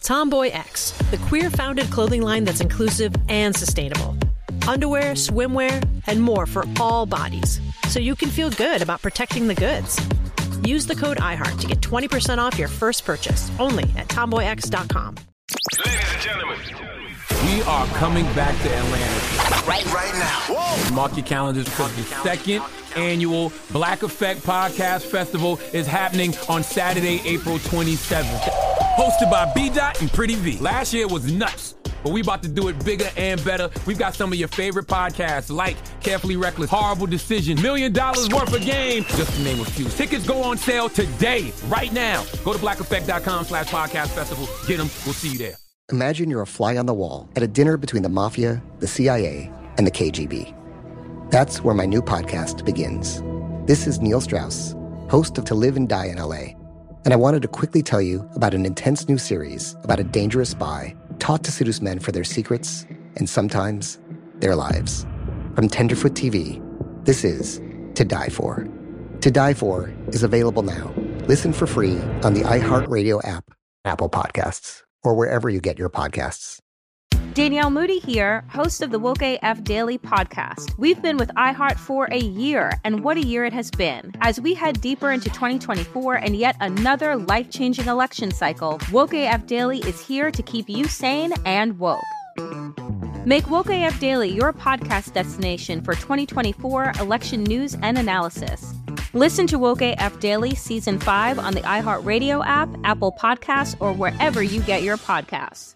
Tomboy X, the queer-founded clothing line that's inclusive and sustainable. Underwear, swimwear, and more for all bodies, so you can feel good about protecting the goods. Use the code IHEART to get 20% off your first purchase, only at tomboyx.com. Ladies and gentlemen, we are coming back to Atlanta right now. Whoa. Mark your calendars because the second annual Black Effect Podcast Festival is happening on Saturday, April 27th. Hosted by B-Dot and Pretty V. Last year was nuts, but we about to do it bigger and better. We've got some of your favorite podcasts like Carefully Reckless, Horrible Decision, $1 Million Worth of Game, just to name a few. Tickets go on sale today, right now. Go to blackeffect.com/podcast festival. Get them. We'll see you there. Imagine you're a fly on the wall at a dinner between the mafia, the CIA, and the KGB. That's where my new podcast begins. This is Neil Strauss, host of To Live and Die in LA. And I wanted to quickly tell you about an intense new series about a dangerous spy taught to seduce men for their secrets and sometimes their lives. From Tenderfoot TV, this is To Die For. To Die For is available now. Listen for free on the iHeartRadio app, Apple Podcasts, or wherever you get your podcasts. Danielle Moody here, host of the Woke AF Daily podcast. We've been with iHeart for a year, and what a year it has been. As we head deeper into 2024 and yet another life-changing election cycle, Woke AF Daily is here to keep you sane and woke. Make Woke AF Daily your podcast destination for 2024 election news and analysis. Listen to Woke AF Daily Season 5 on the iHeartRadio app, Apple Podcasts, or wherever you get your podcasts.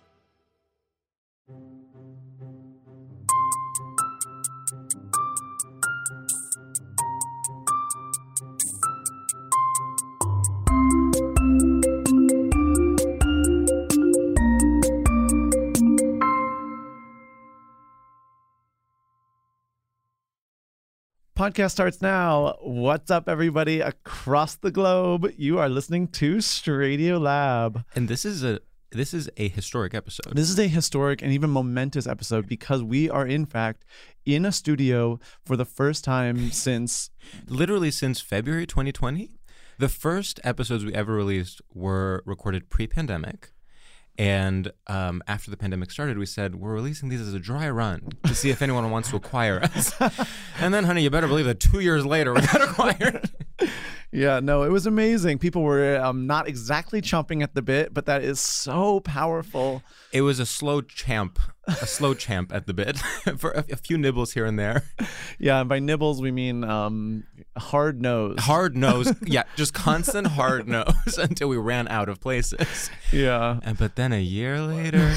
Podcast starts now. What's up, everybody across the globe? You are listening to Stradio Lab. And this is a historic episode. This is a historic and even momentous episode because we are, in fact, in a studio for the first time since... Literally since February 2020. The first episodes we ever released were recorded pre-pandemic. And after the pandemic started, we said, we're releasing these as a dry run to see if anyone wants to acquire us. And then, honey, you better believe that 2 years later, we got acquired. Yeah, no, it was amazing. People were not exactly chomping at the bit, but that is so powerful. It was a slow champ at the bit for a few nibbles here and there. Yeah, and by nibbles, we mean hard nose. Hard nose. Yeah, just constant hard nose until we ran out of places. Yeah. But then a year later...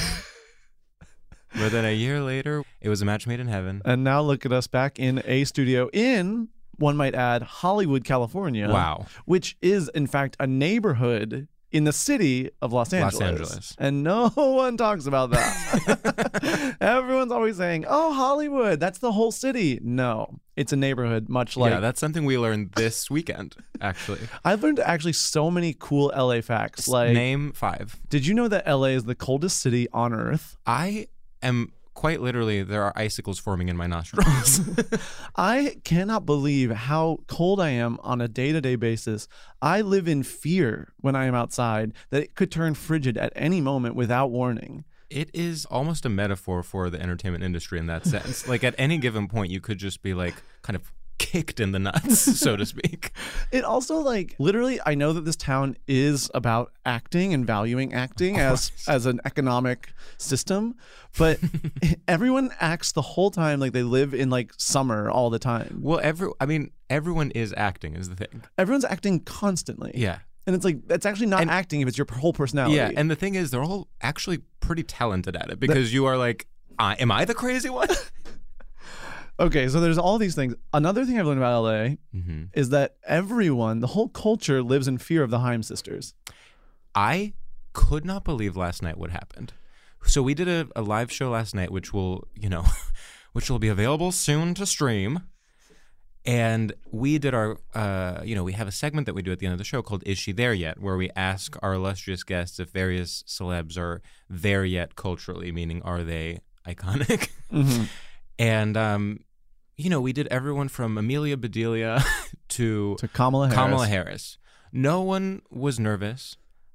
it was a match made in heaven. And now look at us back in a studio in... one might add, Hollywood, California. Wow. Which is, in fact, a neighborhood in the city of Los Angeles. And no one talks about that. Everyone's always saying, oh, Hollywood, that's the whole city. No, it's a neighborhood, much like... Yeah, that's something we learned this weekend, actually. I've learned actually so many cool LA facts. Like, name 5. Did you know that LA is the coldest city on Earth? I am... Quite literally, there are icicles forming in my nostrils. I cannot believe how cold I am on a day-to-day basis. I live in fear when I am outside that it could turn frigid at any moment without warning. It is almost a metaphor for the entertainment industry in that sense. Like at any given point, you could just be like kind of kicked in the nuts, so to speak. It also, like, literally, I know that this town is about acting and valuing acting as an economic system, but everyone acts the whole time like they live in, like, summer all the time. Well, everyone is acting is the thing. Everyone's acting constantly. Yeah. And it's like, that's actually not acting if it's your whole personality. Yeah, and the thing is, they're all actually pretty talented at it because you are like, am I the crazy one? Okay, so there's all these things. Another thing I've learned about LA is that everyone, the whole culture, lives in fear of the Haim sisters. I could not believe last night what happened. So we did a live show last night, which will be available soon to stream. And we did our, we have a segment that we do at the end of the show called Is She There Yet? Where we ask our illustrious guests if various celebs are there yet culturally, meaning are they iconic? Mm-hmm. And, we did everyone from Amelia Bedelia to Kamala Harris. No one was nervous.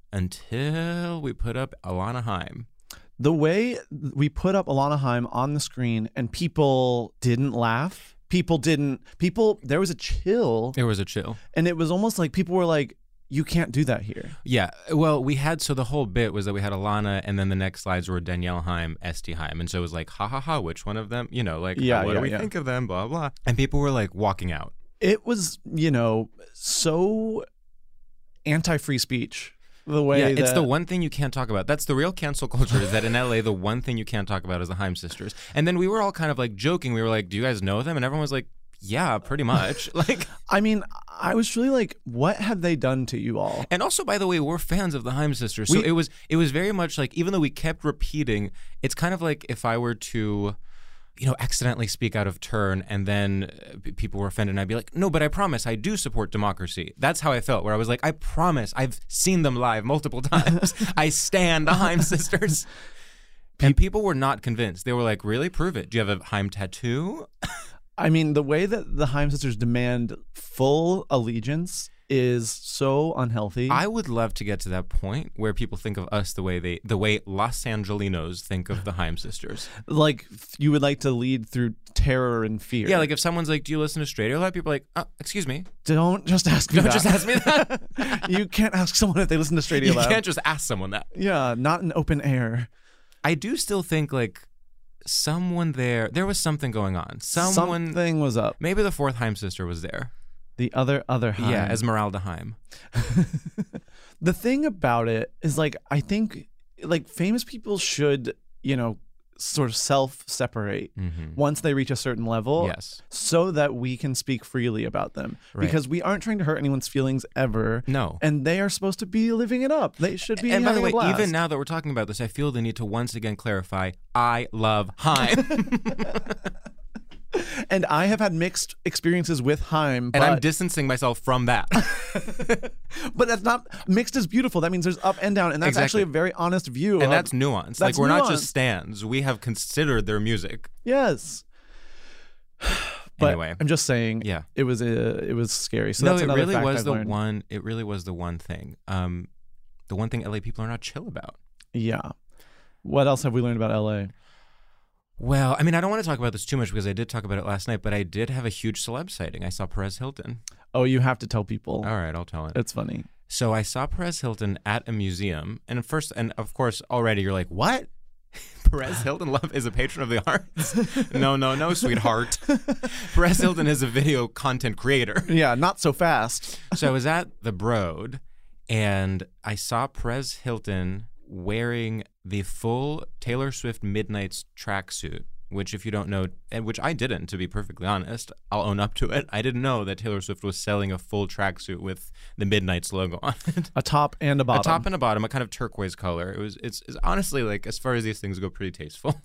until we put up Alana Haim. The way we put up Alana Haim on the screen and people didn't laugh, there was a chill. There was a chill. And it was almost like people were like, you can't do that here. Yeah. Well, so the whole bit was that we had Alana, and then the next slides were Danielle Haim, Esty Haim. And so it was like, ha ha ha, which one of them? You know, like, what do we think of them? Blah, blah. And people were like walking out. It was, so anti-free speech. The way it's the one thing you can't talk about. That's the real cancel culture, is that in LA, the one thing you can't talk about is the Haim sisters. And then we were all kind of like joking. We were like, do you guys know them? And everyone was like, yeah, pretty much. Like, I mean, I was really like, what have they done to you all? And also, by the way, we're fans of the Haim sisters. So it was very much like, even though we kept repeating, it's kind of like if I were to, accidentally speak out of turn and then people were offended and I'd be like, no, but I promise I do support democracy. That's how I felt, where I was like, I promise I've seen them live multiple times. I stand the Haim sisters. And people were not convinced. They were like, really? Prove it. Do you have a Haim tattoo? I mean, the way that the Haim sisters demand full allegiance is so unhealthy. I would love to get to that point where people think of us the way Los Angelinos think of the Haim sisters. Like, you would like to lead through terror and fear. Yeah, like if someone's like, do you listen to Straight? A lot of people are like, excuse me. Don't just ask me that. Don't just ask me that. You can't ask someone if they listen to Straight You Loud. can't just ask someone that. Yeah, not in open air. I do still think like someone there was something going on. Something was up. Maybe the fourth Haim sister was there. The other Haim. Yeah, Esmeralda Haim. The thing about it is, like, I think, like, famous people should, sort of self-separate once they reach a certain level. Yes. So that we can speak freely about them. Right. Because we aren't trying to hurt anyone's feelings ever. No. And they are supposed to be living it up. They should be And by the way, having a blast. even now that we're talking about this, I feel the need to once again clarify, I love Haim. And I have had mixed experiences with Haim. And I'm distancing myself from that. But that's not, mixed is beautiful. That means there's up and down. And that's actually a very honest view. And that's nuance. Like, we're not just stans. We have considered their music. Yes. But anyway, I'm just saying, yeah, it was scary. So no, that's it another really fact was I've the learned. one. It really was the one thing. The one thing LA people are not chill about. Yeah. What else have we learned about LA? Well, I mean, I don't want to talk about this too much because I did talk about it last night, but I did have a huge celeb sighting. I saw Perez Hilton. Oh, you have to tell people. All right, I'll tell it. It's funny. So I saw Perez Hilton at a museum, and of course, already you're like, what? Perez Hilton is a patron of the arts? No, sweetheart. Perez Hilton is a video content creator. Yeah, not so fast. So I was at the Broad, and I saw Perez Hilton wearing the full Taylor Swift Midnights tracksuit, which, if you don't know, and which I didn't, to be perfectly honest, I'll own up to it. I didn't know that Taylor Swift was selling a full tracksuit with the Midnights logo on it. A top and a bottom. A top and a bottom, a kind of turquoise color. It's honestly, like, as far as these things go, pretty tasteful.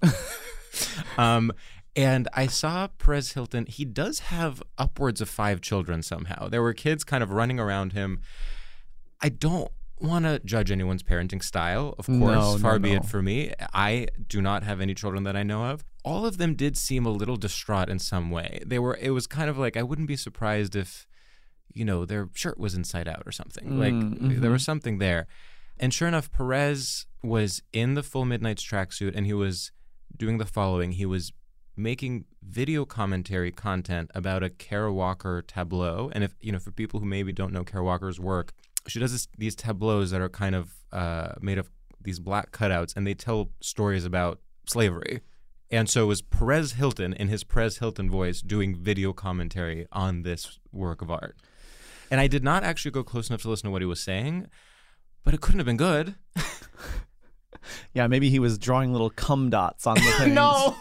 And I saw Perez Hilton. He does have upwards of 5 children somehow. There were kids kind of running around him. I don't want to judge anyone's parenting style, of course. Far be it for me. I do not have any children that I know of. All of them did seem a little distraught in some way. It was kind of like, I wouldn't be surprised if, their shirt was inside out or something. There was something there. And sure enough, Perez was in the full Midnights tracksuit, and he was doing the following. He was making video commentary content about a Kara Walker tableau. And if, for people who maybe don't know Kara Walker's work, she does these tableaus that are kind of made of these black cutouts, and they tell stories about slavery. And so it was Perez Hilton in his Perez Hilton voice doing video commentary on this work of art. And I did not actually go close enough to listen to what he was saying, but it couldn't have been good. Yeah, maybe he was drawing little cum dots on the things. No!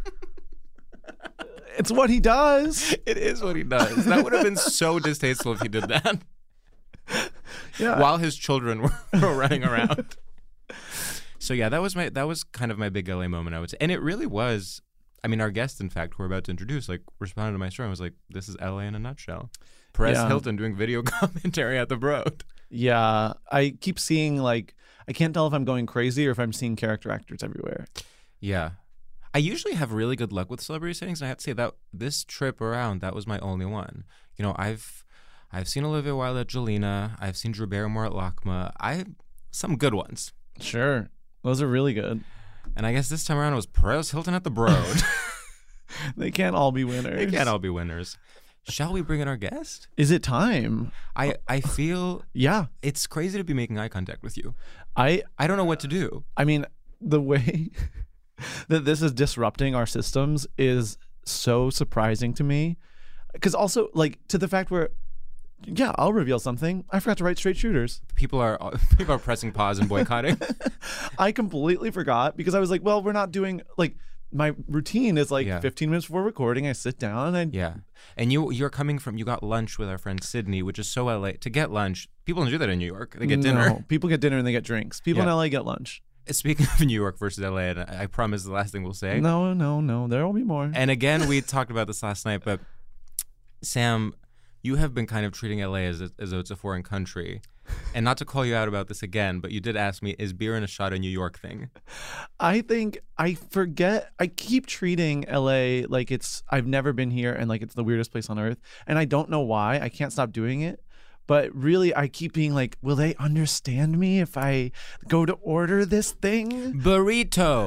It's what he does. It is what he does. That would have been so distasteful if he did that. Yeah. While his children were running around. So yeah, that was kind of my big LA moment, I would say. And it really was, I mean, our guest, in fact, who we're about to introduce, like, responded to my story and was like, this is LA in a nutshell. Perez Hilton doing video commentary at the Broad. Yeah. I keep seeing, like, I can't tell if I'm going crazy or if I'm seeing character actors everywhere. Yeah. I usually have really good luck with celebrity sittings, and I have to say that this trip around, that was my only one. I've seen Olivia Wilde at Jelena. I've seen Drew Barrymore at LACMA. some good ones. Sure. Those are really good. And I guess this time around it was Perez Hilton at the Broad. They can't all be winners. They can't all be winners. Shall we bring in our guest? Is it time? I feel Yeah. it's crazy to be making eye contact with you. I don't know what to do. I mean, the way that this is disrupting our systems is so surprising to me. Because also, like, to the fact where, yeah, I'll reveal something. I forgot to write straight shooters. People are pressing pause and boycotting. I completely forgot because I was like, well, we're not doing, like, my routine is like 15 minutes before recording. I sit down and Yeah. And you got lunch with our friend Sydney, which is so LA. To get lunch, people don't do that in New York. They get dinner. No, people get dinner and they get drinks. People in LA get lunch. Speaking of New York versus LA, and I promise the last thing we'll say. No. There will be more. And again, we talked about this last night, but Sam, you have been kind of treating LA as though it's a foreign country. And not to call you out about this again, but you did ask me, is beer in a shot a New York thing? I think I keep treating LA like I've never been here and like it's the weirdest place on earth. And I don't know why. I can't stop doing it. But really, I keep being like, will they understand me if I go to order this thing? Burrito.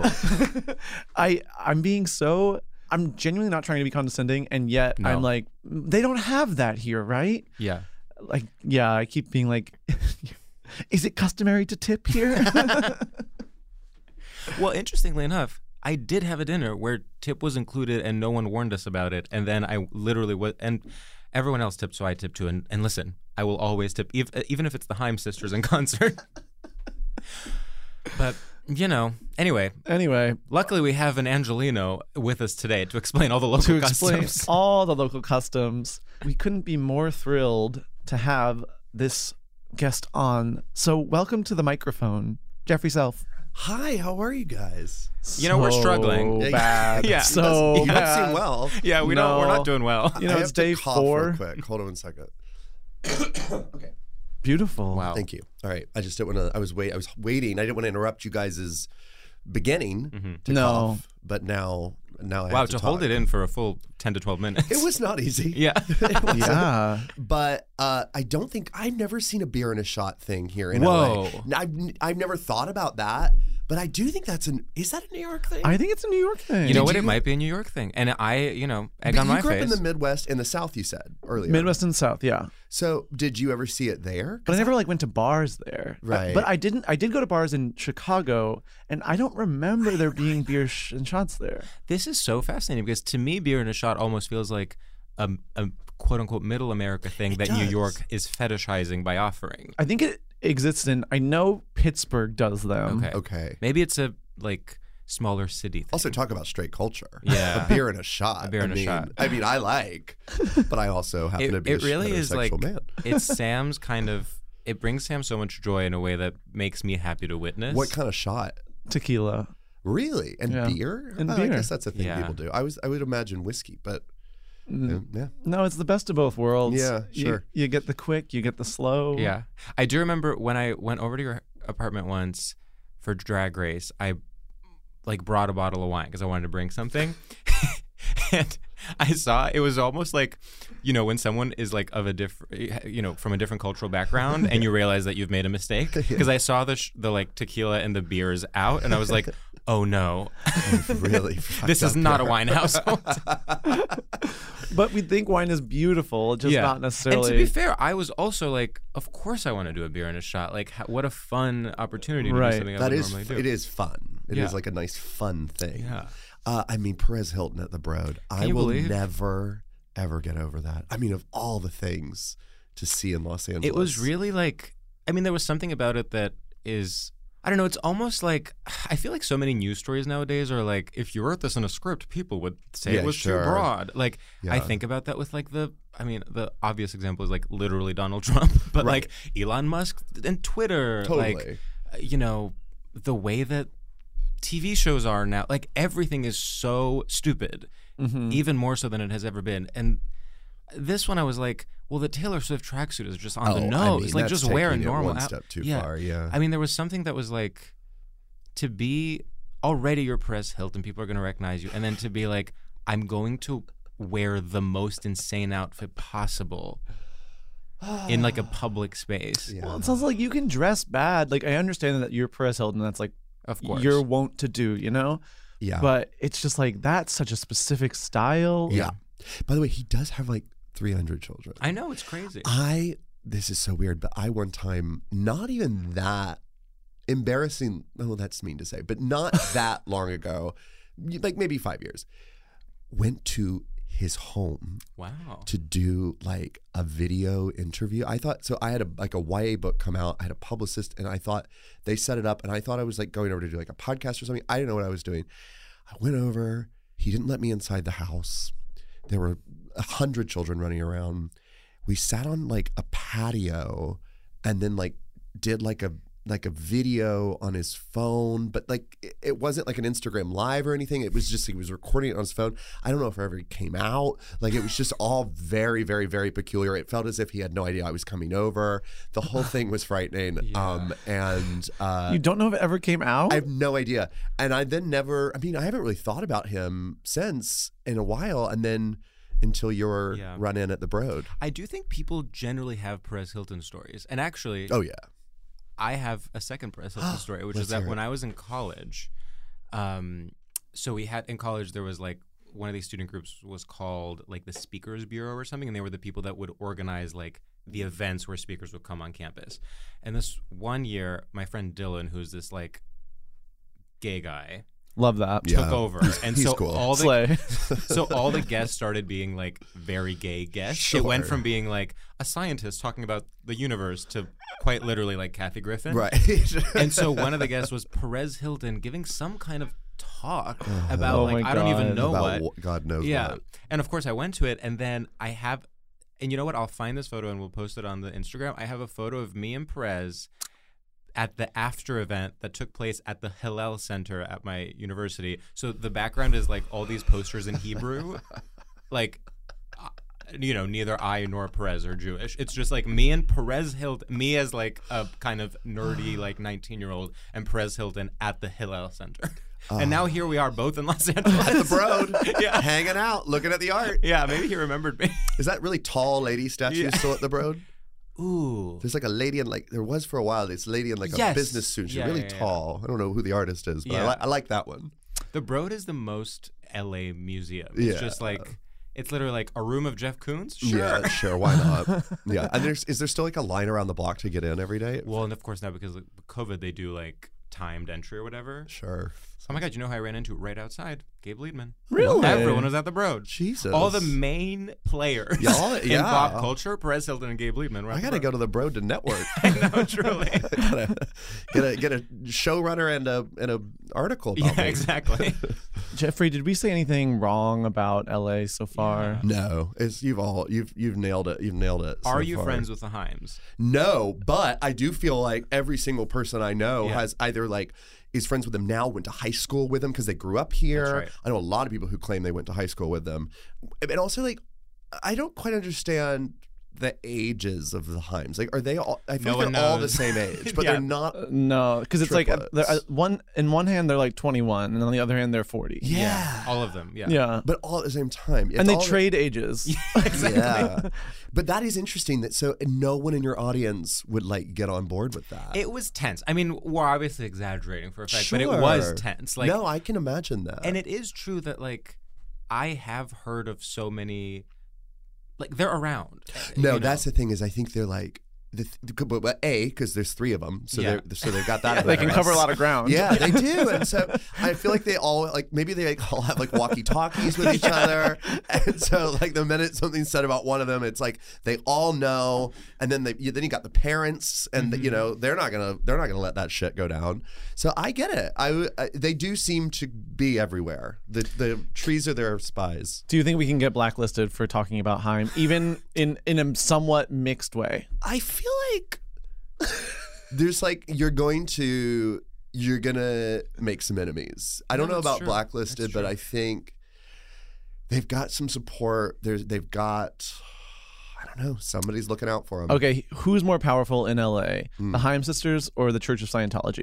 I'm genuinely not trying to be condescending. And yet No. I'm like, they don't have that here, right? Yeah. Like, yeah, I keep being like, is it customary to tip here? Well, interestingly enough, I did have a dinner where tip was included and no one warned us about it. And then I literally and everyone else tipped, so I tipped too. And listen, I will always tip, even if it's the Haim sisters in concert. But, anyway, luckily we have an Angelino with us today to explain all the local customs. All the local customs. We couldn't be more thrilled to have this guest on. So welcome to the microphone, Jeffrey Self. Hi, how are you guys? We're struggling. So bad. Yeah. So You bad. don't seem well. Yeah, we're not doing well. You know, I it's have to day cough 4. real quick. Hold on 1 second. Okay. Beautiful. Wow. Thank you. All right. I just didn't want to. I was waiting. I didn't want to interrupt you guys' beginning to cough, but now I have to hold talk. it in for a full 10 to 12 minutes. It was not easy. Yeah. Yeah. But I've never seen a beer in a shot thing here in Whoa. LA. I've never thought about that, but I do think is that a New York thing? I think it's a New York thing. You know what? It might be a New York thing. And egg on my you grew up face. in the Midwest and the South, you said earlier. Midwest and South, yeah. So did you ever see it there? But I never went to bars there. Right. But I did go to bars in Chicago, and I don't remember there being beer and shots there. This is so fascinating because to me, beer in a shot almost feels like a quote unquote middle America thing that New does. York is fetishizing by offering. I think it exists I know Pittsburgh does them. Okay. Maybe it's a smaller city thing. Also, talk about straight culture. Yeah. A beer and a shot. A beer and a shot. I mean, I like, but I also happen to be It really is heterosexual man. it's Sam's it brings Sam so much joy in a way that makes me happy to witness. What kind of shot? Tequila. Really? And Yeah. beer? And I beer. guess that's a thing Yeah. people do. I would imagine whiskey, but yeah. No, it's the best of both worlds. Yeah, sure. You get the quick, you get the slow. Yeah. I do remember when I went over to your apartment once for Drag Race, I brought a bottle of wine because I wanted to bring something. And I saw it was almost like, when someone is of a different, from a different cultural background and you realize that you've made a mistake. Because I saw the tequila and the beers out and I was like, oh no, Really? this is not a wine household. But we think wine is beautiful, just not necessarily. And to be fair, I was also of course I want to do a beer and a shot. What a fun opportunity to do Right. something I That would is, normally do. it is fun. It is Yeah. like a nice fun thing. Yeah. I mean, Perez Hilton at the Broad. I you will believe? never, ever get over that. I mean, of all the things to see in Los Angeles. It was really there was something about it that is, I don't know, it's almost I feel like so many news stories nowadays are if you wrote this in a script, people would say Yeah, it was sure. too broad. I think about that with the obvious example is literally Donald Trump, but Right. Elon Musk and Twitter. Totally. The way that TV shows are now, everything is so stupid, even more so than it has ever been. And this one I was well, the Taylor Swift tracksuit is just on the nose. that's Just wear a taking it normal one step too far, yeah. I mean, there was something that was to be already your Perez Hilton, people are going to recognize you. And then to be I'm going to wear the most insane outfit possible. in like a public space. Yeah. Well, it sounds like you can dress bad. Like, I understand that you're Perez Hilton. That's like, Of course. you're wont to do, you know? Yeah. But it's just like, that's such a specific style. Yeah. By the way, he does have like 300 children. I know, it's crazy. This is so weird, but I one time, not even that embarrassing, that's mean to say, but not that long ago, like maybe 5 years, went to his home Wow. to do like a video interview. I thought, so I had a YA book come out. I had a publicist and I thought they set it up and I thought I was like going over to do like a podcast or something. I didn't know what I was doing. I went over, he didn't let me inside the house. There were 100 children running around. We sat on like a patio and then like did like a video on his phone, but like it wasn't like an Instagram live or anything. It was just he was recording it on his phone. I don't know if it ever came out. Like it was just all very, very, very peculiar. It felt as if he had no idea I was coming over. The whole thing was frightening. Yeah. You don't know if it ever came out? I have no idea. And I then I haven't really thought about him since in a while. And then until your run in at the Broad. I do think people generally have Perez Hilton stories. And actually, Oh, yeah. I have a second Perez Hilton story, which is that when I was in college, so we had in college, there was like one of these student groups was called like the Speakers Bureau or something. And they were the people that would organize like the events where speakers would come on campus. And this one year, my friend Dylan, who's this like gay guy, Love that. took over. And he's so cool. all the Slay. so all the guests started being like very gay guests. Sure. It went from being like a scientist talking about the universe to quite literally like Kathy Griffin. Right. And so one of the guests was Perez Hilton giving some kind of talk about Oh like my I don't even God. know About what. God knows Yeah. what. And of course I went to it and then I have and you know what? I'll find this photo and we'll post it on the Instagram. I have a photo of me and Perez at the after event that took place at the Hillel Center at my university. So the background is like all these posters in Hebrew. Like, you know, neither I nor Perez are Jewish. It's just like me and Perez Hilton, me as like a kind of nerdy like 19-year-old and Perez Hilton at the Hillel Center. And now here we are both in Los Angeles. At the Broad, Yeah. hanging out, looking at the art. Yeah, maybe he remembered me. Is that really tall lady statue still at the Broad? Ooh. There's like a lady in like there was for a while. This lady in like a Yes. business suit. She's Yeah, really yeah, yeah. tall. I don't know who the artist is, but Yeah. I like that one. The Broad is the most LA museum. It's Yeah. just like, it's literally like a room of Jeff Koons. Sure. Yeah, sure. Why not? Yeah. And is there still like a line around the block to get in every day? Well, and of course now because of COVID, they do like timed entry or whatever. Sure. Oh my God, you know who I ran into right outside? Gabe Liedman. Really? Everyone was at the Broad. Jesus. All the main players Yeah, in yeah. pop culture, Perez Hilton and Gabe Liedman. Were at I the gotta go to the Broad to network. I know, truly. get a showrunner and a article about Yeah, me. exactly. Jeffrey, did we say anything wrong about LA so far? No, you've nailed it. You've nailed it. Are so you far. friends with the Himes? No, but I do feel like every single person I know Yeah. has either like is friends with them now, went to high school with them because they grew up here. That's right. I know a lot of people who claim they went to high school with them. And also like I don't quite understand the ages of the Himes. Like, are they all? I feel No like one they're all the knows. same age, but Yeah. they're not. No, because it's like Triplets. in one hand they're like 21, and on the other hand they're 40. Yeah. All of them. Yeah. Yeah. But all at the same time. And It's they all- trade ages. Yeah. But that is interesting that so no one in your audience would like get on board with that. It was tense. I mean, we're obviously exaggerating for a fact, but it was Sure. tense. Like, no, I can imagine that. and it is true that like I have heard of so many, like they're around. No, you know? that's the thing is I think they're like but because there's three of them, so Yeah. they've got that. They can cover a lot of ground. Yeah, they do, and so I feel like they all like maybe they like all have like walkie-talkies with each other, and so like the minute something's said about one of them, it's like they all know, and then then you got the parents, and you know they're not gonna let that shit go down. So I get it. They do seem to be everywhere. The trees are their spies. Do you think we can get blacklisted for talking about Haim, even in a somewhat mixed way? I feel like there's like you're gonna make some enemies. I don't No, know that's about true. blacklisted, That's but true. I think they've got some support. They've got I don't know, somebody's looking out for them. Okay, who's more powerful in LA, the Haim sisters or the Church of Scientology?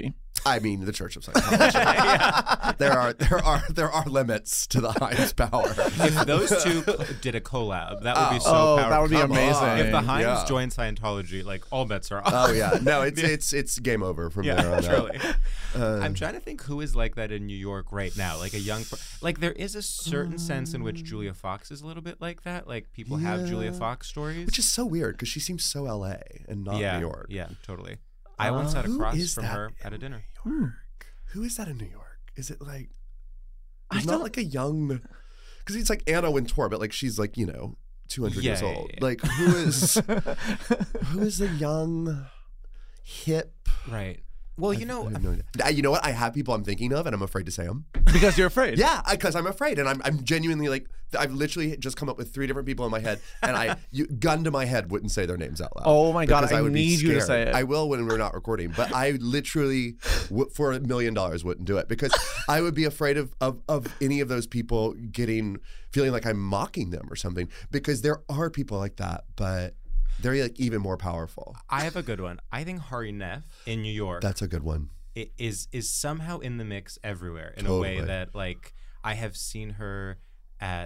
I mean, the Church of Scientology. There are limits to the Himes power. If those two did a collab, that would be so powerful. that would be Come amazing. on. If the Himes Yeah. join Scientology, like all bets are off. Oh yeah, no, it's game over from there on truly. out. I'm trying to think who is like that in New York right now, like a young, like there is a certain sense in which Julia Fox is a little bit like that. Like people have Julia Fox stories, Which is so weird because she seems so LA and not New York. Yeah, totally. I once sat Who across is from that her in at a dinner. New York? Who is that in New York? Is it like? I It's not don't- like a young, because it's like Anna Wintour, but like she's like 200 years Yeah, old. yeah. Like who is the young, hip? Right. Well, I have no idea. You know what? I have people I'm thinking of, and I'm afraid to say them. Because you're afraid. Yeah, because I'm afraid, and I'm genuinely like, I've literally just come up with 3 different people in my head, and gun to my head, wouldn't say their names out loud. Oh my God, because I would be need you to scared. say it. I will when we're not recording, but I literally, for $1 million, wouldn't do it because I would be afraid of any of those people feeling like I'm mocking them or something. Because there are people like that, but they're like even more powerful. I have a good one. I think Hari Neff in New York. That's a good one. It is somehow in the mix everywhere in a Totally. way that like I have seen her at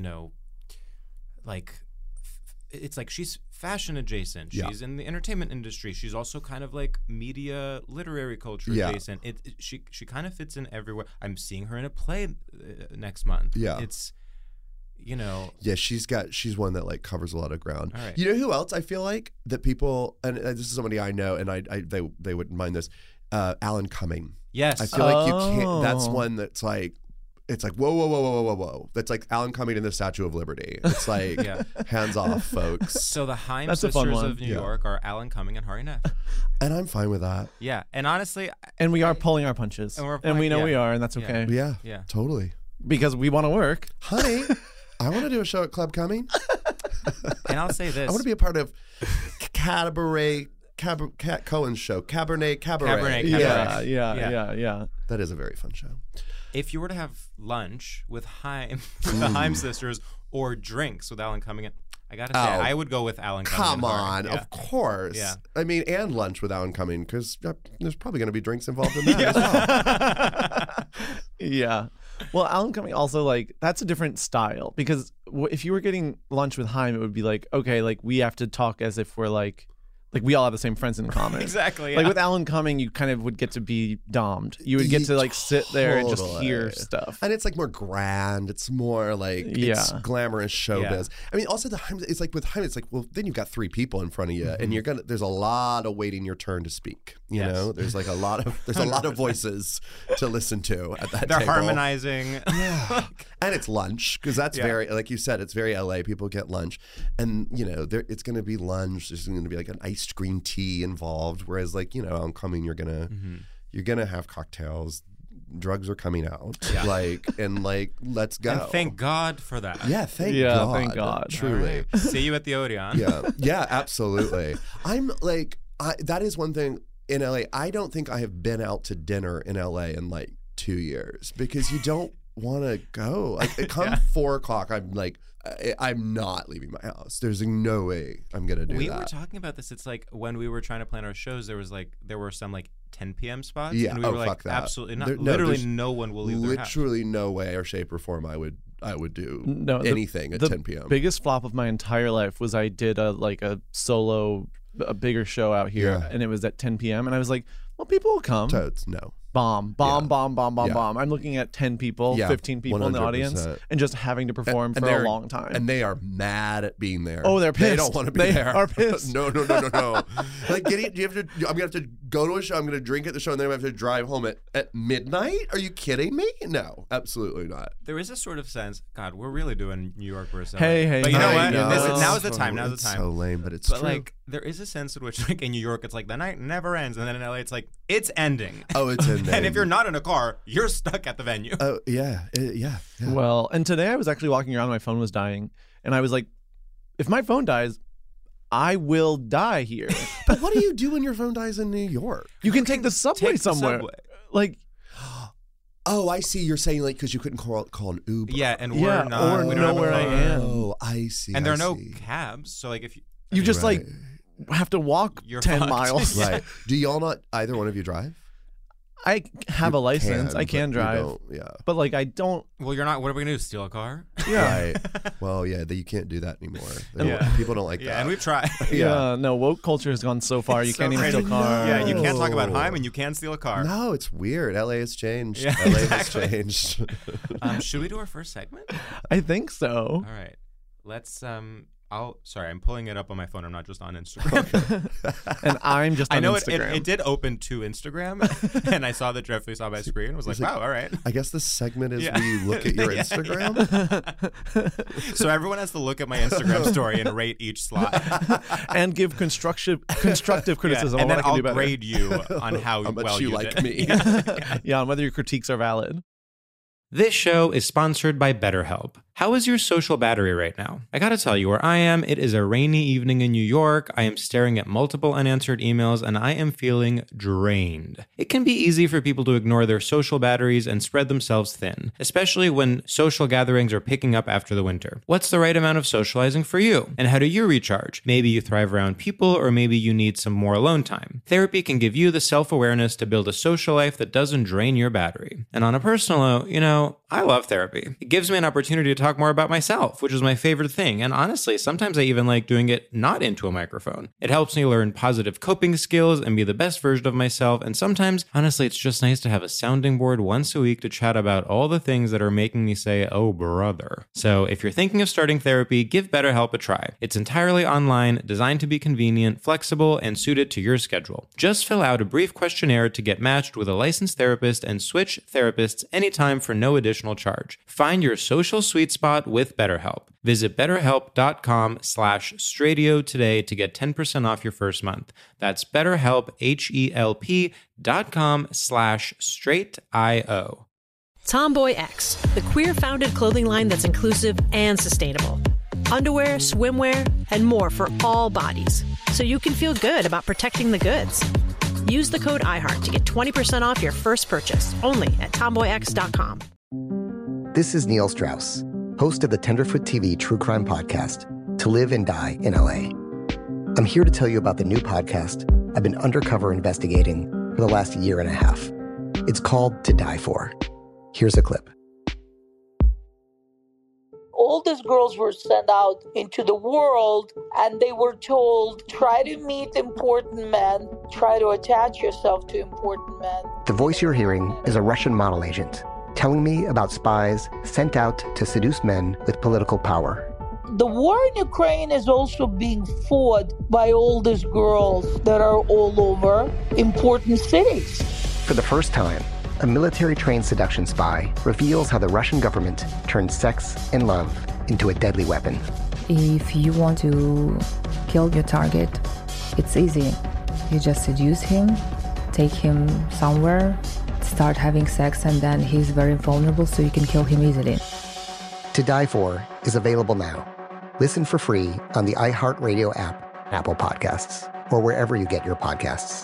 it's like she's fashion adjacent. Yeah. She's in the entertainment industry. She's also kind of like media literary culture Yeah. adjacent. She kind of fits in everywhere. I'm seeing her in a play next month. Yeah. It's Yeah, she's one that like covers a lot of ground. All right. You know who else I feel like that people, and this is somebody I know, and they wouldn't mind this, Alan Cumming. yes. I feel like you can't. Oh. That's one that's like, it's like whoa. That's like Alan Cumming in the Statue of Liberty. It's like Yeah. hands off, folks. So the Haim That's a fun sisters one. of New Yeah. York are Alan Cumming and Hari Neff. And I'm fine with that. Yeah, and honestly, And we are pulling our punches. And we're And we pulling- know yeah. we are, and that's Yeah. okay. Yeah, Yeah. totally. Because we want to work. Honey, I want to do a show at Club Cumming. and I'll say this: I want to be a part of Cat Cohen's show, Cabernet Cabaret. Cabernet Yeah, Yeah. yeah. That is a very fun show. if you were to have lunch with the Haim sisters or drinks with Alan Cumming in, I gotta say, Oh. I would go with Alan Cumming. Come and Hari. on, Yeah. of course. Yeah. I mean, and lunch with Alan Cumming because there's probably going to be drinks involved in that as well. Yeah. Well, Alan Cumming also like that's a different style because if you were getting lunch with Haim, it would be like okay, like we have to talk as if we're like we all have the same friends in common. Exactly. Like yeah. with Alan Cumming, you kind of would get to be domed. You would get to like sit there and just Totally. hear stuff. And it's like more grand. It's more like it's Yeah. glamorous showbiz. Yeah. I mean, also it's like with Haim, it's like, well, then you've got 3 people in front of you, and there's a lot of waiting your turn to speak. You Yes. know, there's a lot of voices to listen to at that They're table. harmonizing. And it's lunch because that's Yeah. very, like you said, it's very LA. People get lunch, and it's going to be lunch. There's going to be like an iced green tea involved. Whereas, like Alan Cumming, you're gonna have cocktails. Drugs are coming out. Yeah. Let's go. And thank God for that. Yeah, thank Yeah, God. thank God. Truly. All right. See you at the Odeon. Yeah, absolutely. I'm like, that is one thing in LA. I don't think I have been out to dinner in LA in like 2 years because you don't want to go. Like, come 4 o'clock, I'm like, I'm not leaving my house. There's no way I'm gonna do We that. were talking about this. It's like when we were trying to plan our shows, there were some like 10 p.m. spots. Yeah, And we were like, fuck that. absolutely not. No, literally there's no one will leave their house. Literally no way or shape or form I would do anything at the 10 p.m. biggest flop of my entire life was I did a bigger show out here, Yeah. and it was at 10 p.m. and I was like, well, people will come. Toads, no. Bomb. Yeah. I'm looking at 10 people, Yeah, 15 people in the audience, 100%. and just having to perform for they're- a long time. And they are mad at being there. Oh, they're They pissed. don't want to be They there. are pissed. No. Like, I'm gonna have to go to a show. I'm gonna drink at the show, and then I have to drive home at midnight. Are you kidding me? No, absolutely not. There is a sort of sense, God, we're really doing New York versus LA. Hey, But you know hey, what? no. Now is the time. Now's the It's time. so lame, but it's But true. like, there is a sense in which, like, in New York, it's like the night never ends, and then in LA, it's like it's ending. Oh, it's ending. And if you're not in a car, you're stuck at the venue. Oh yeah. Well, and today I was actually walking around, my phone was dying, and I was like, if my phone dies, I will die here. But what do you do when your phone dies in New York? You can take the subway Take the somewhere. subway. Like, Oh, I see. You're saying like because you couldn't call an Uber. Yeah, and Yeah, we're not. or we don't have a where I car. am. Oh, I see. And there I are no see. cabs, so like if you you just Right. like have to walk You're 10 fucked. miles. Yeah. Right. Do y'all not, either one of you drive? I have a license. I can but you drive. don't, yeah. But like I don't. Well, you're not. What are we gonna do? Steal a car? Yeah. Right. Well, yeah, you can't do that anymore. Yeah. People don't like that. Yeah, and we've tried. Yeah. No, woke culture has gone so far. You So can't even crazy. steal cars. Yeah, you can't talk about No. Hyman. You can steal a car. No, it's weird. LA has changed. Yeah, LA exactly. has changed. Should we do our first segment? I think so. All right. Let's. I'm pulling it up on my phone. I'm not just on Instagram. And I'm just on I know Instagram. it did open to Instagram, and I saw that Jeffrey saw my screen and was like, wow, all right. I guess this segment is Yeah. when you look at your Yeah. Instagram. So everyone has to look at my Instagram story and rate each slide. And give constructive criticism And on then what I can I'll do better. grade you on how How much well you you like did. me. Yeah, on whether your critiques are valid. This show is sponsored by BetterHelp. How is your social battery right now? I gotta tell you, where I am, it is a rainy evening in New York. I am staring at multiple unanswered emails and I am feeling drained. It can be easy for people to ignore their social batteries and spread themselves thin, especially when social gatherings are picking up after the winter. What's the right amount of socializing for you? And how do you recharge? Maybe you thrive around people, or maybe you need some more alone time. Therapy can give you the self-awareness to build a social life that doesn't drain your battery. And on a personal note, I love therapy. It gives me an opportunity to talk more about myself, which is my favorite thing. And honestly, sometimes I even like doing it not into a microphone. It helps me learn positive coping skills and be the best version of myself. And sometimes, honestly, it's just nice to have a sounding board once a week to chat about all the things that are making me say, oh, brother. So if you're thinking of starting therapy, give BetterHelp a try. It's entirely online, designed to be convenient, flexible, and suited to your schedule. Just fill out a brief questionnaire to get matched with a licensed therapist and switch therapists anytime for no additional charge. Find your social sweet spot with BetterHelp. Visit betterhelp.com/Stradio today to get 10% off your first month. That's BetterHelp, HELP.com/StraightIO. Tomboy X, the queer-founded clothing line that's inclusive and sustainable. Underwear, swimwear, and more for all bodies, so you can feel good about protecting the goods. Use the code IHEART to get 20% off your first purchase, only at tomboyx.com. This is Neil Strauss, host of the Tenderfoot TV true crime podcast, To Live and Die in LA. I'm here to tell you about the new podcast I've been undercover investigating for the last year and a half. It's called To Die For. Here's a clip. All these girls were sent out into the world and they were told, try to meet important men, try to attach yourself to important men. The voice you're hearing is a Russian model agent telling me about spies sent out to seduce men with political power. The war in Ukraine is also being fought by all these girls that are all over important cities. For the first time, a military-trained seduction spy reveals how the Russian government turned sex and love into a deadly weapon. If you want to kill your target, it's easy. You just seduce him, take him somewhere, start having sex, and then he's very vulnerable, so you can kill him easily. To Die For is available now. Listen for free on the iHeartRadio app, Apple Podcasts, or wherever you get your podcasts.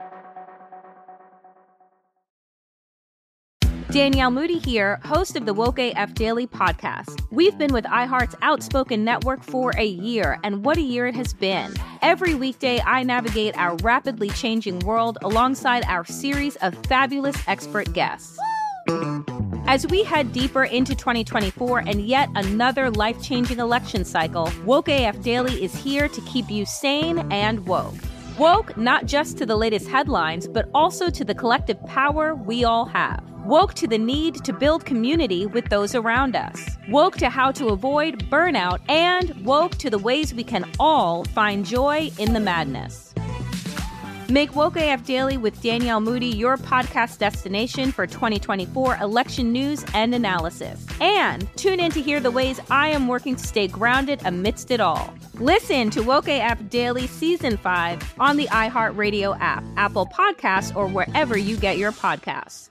Danielle Moody here, host of the Woke AF Daily podcast. We've been with iHeart's Outspoken Network for a year, and what a year it has been. Every weekday, I navigate our rapidly changing world alongside our series of fabulous expert guests. As we head deeper into 2024 and yet another life-changing election cycle, Woke AF Daily is here to keep you sane and woke. Woke not just to the latest headlines, but also to the collective power we all have. Woke to the need to build community with those around us. Woke to how to avoid burnout, and woke to the ways we can all find joy in the madness. Make Woke AF Daily with Danielle Moody your podcast destination for 2024 election news and analysis. And tune in to hear the ways I am working to stay grounded amidst it all. Listen to Woke AF Daily Season 5 on the iHeartRadio app, Apple Podcasts, or wherever you get your podcasts.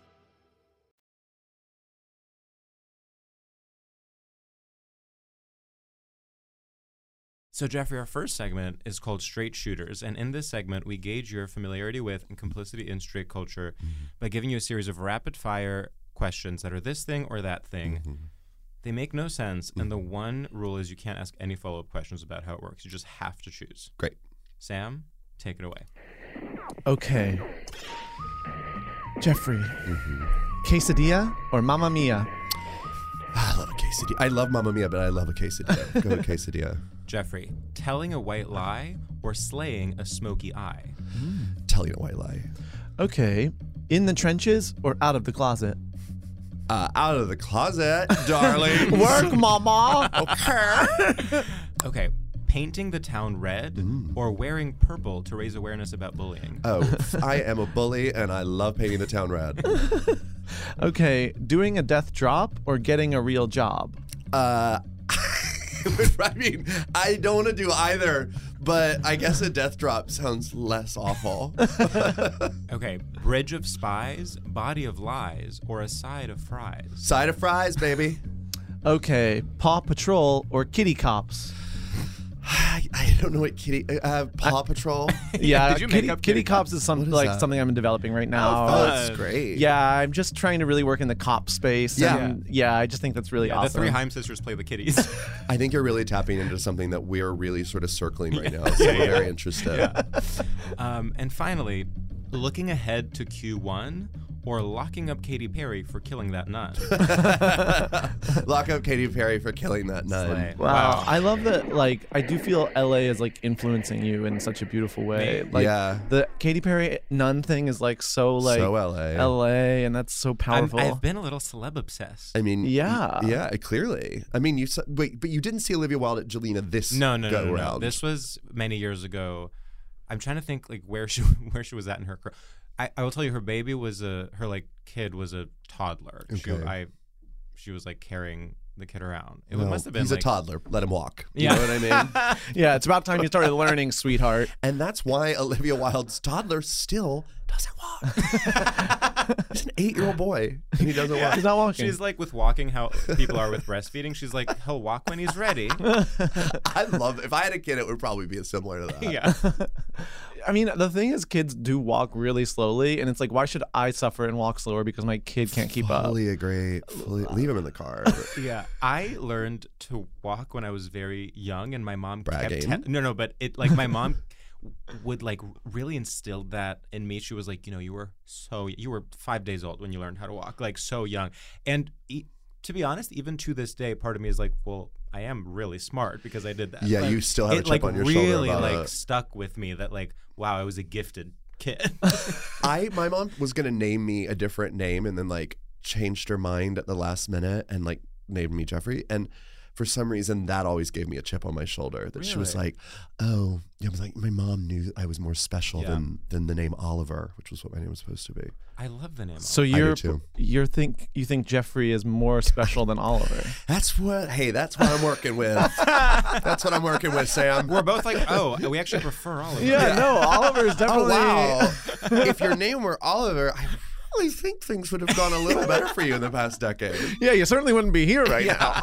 So, Jeffrey, our first segment is called Straight Shooters. And in this segment, we gauge your familiarity with and complicity in straight culture by giving you a series of rapid-fire questions that are this thing or that thing. They make no sense. And the one rule is you can't ask any follow-up questions about how it works. You just have to choose. Great. Sam, take it away. Okay. Jeffrey, quesadilla or Mamma Mia? I love a quesadilla. I love Mamma Mia, but I love a quesadilla. Go with quesadilla. Jeffrey, telling a white lie or slaying a smoky eye? Telling a white lie. Okay, in the trenches or out of the closet? Out of the closet, darling. Work, mama. Okay. Okay, painting the town red or wearing purple to raise awareness about bullying? Oh, I am a bully, and I love painting the town red. Okay, doing a death drop or getting a real job? I mean, I don't want to do either, but I guess a death drop sounds less awful. Okay, bridge of spies, body of lies, or a side of fries? Side of fries, baby. Okay, Paw Patrol or Kitty Cops? I don't know what Paw Patrol. Yeah, Did you make up Kitty Kitty Cops is What is that? something I'm developing right now. Oh, that's great. Yeah, I'm just trying to really work in the cop space. Yeah. And yeah, I just think that's really The awesome. three Heim sisters play the kitties. I think you're really tapping into something that we're really sort of circling right now. So we're very interested. And finally, looking ahead to Q1 or locking up Katy Perry for killing that nun? Lock up Katy Perry for killing that nun. Slay. Wow. I love that. Like, I do feel LA is like influencing you in such a beautiful way. Like, Yeah. the Katy Perry nun thing is like so like So LA. LA, and that's so powerful. I've been a little celeb obsessed. I mean, Yeah. yeah, clearly. I mean, wait, but you didn't see Olivia Wilde at Jelena this No. go round. This was many years ago. I'm trying to think like where she was at in her career. I will tell you, her baby was her kid was a toddler. Okay. She was like carrying the kid around. It Well, must have been. he's like, a toddler. Let him walk. You Yeah. know what I mean? Yeah, it's about time you started learning, sweetheart. And that's why Olivia Wilde's toddler still doesn't walk. He's an 8-year-old boy, and he doesn't walk. He's not walking. She's like with walking how people are with breastfeeding. She's like, he'll walk when he's ready. I love it. If I had a kid, it would probably be similar to that. Yeah. I mean, the thing is, kids do walk really slowly, and it's like, why should I suffer and walk slower because my kid can't keep up? Fully agree. Leave him in the car. Yeah. I learned to walk when I was very young, and my mom Bragging. kept no, but it like my mom would like really instill that in me. She was like, you were 5 days old when you learned how to walk, like so young. And to be honest, even to this day, part of me is like, well, I am really smart because I did that. Yeah, Like, you still have a it, chip like, on your really, shoulder about like it. stuck with me that like, wow, I was a gifted kid. My mom was gonna name me a different name and then like changed her mind at the last minute and like named me Jeffrey. And for some reason, that always gave me a chip on my shoulder. That she was Really? like, "Oh, yeah." I was like, my mom knew I was more special Yeah. than the name Oliver, which was what my name was supposed to be. I love the name. So do too. you think Jeffrey is more special than Oliver? That's what I'm working with. That's what I'm working with, Sam. We're both like, oh, we actually prefer all of them. Yeah, no, Oliver is Oh definitely. wow! If your name were Oliver, I really think things would have gone a little better for you in the past decade. Yeah, you certainly wouldn't be here right now.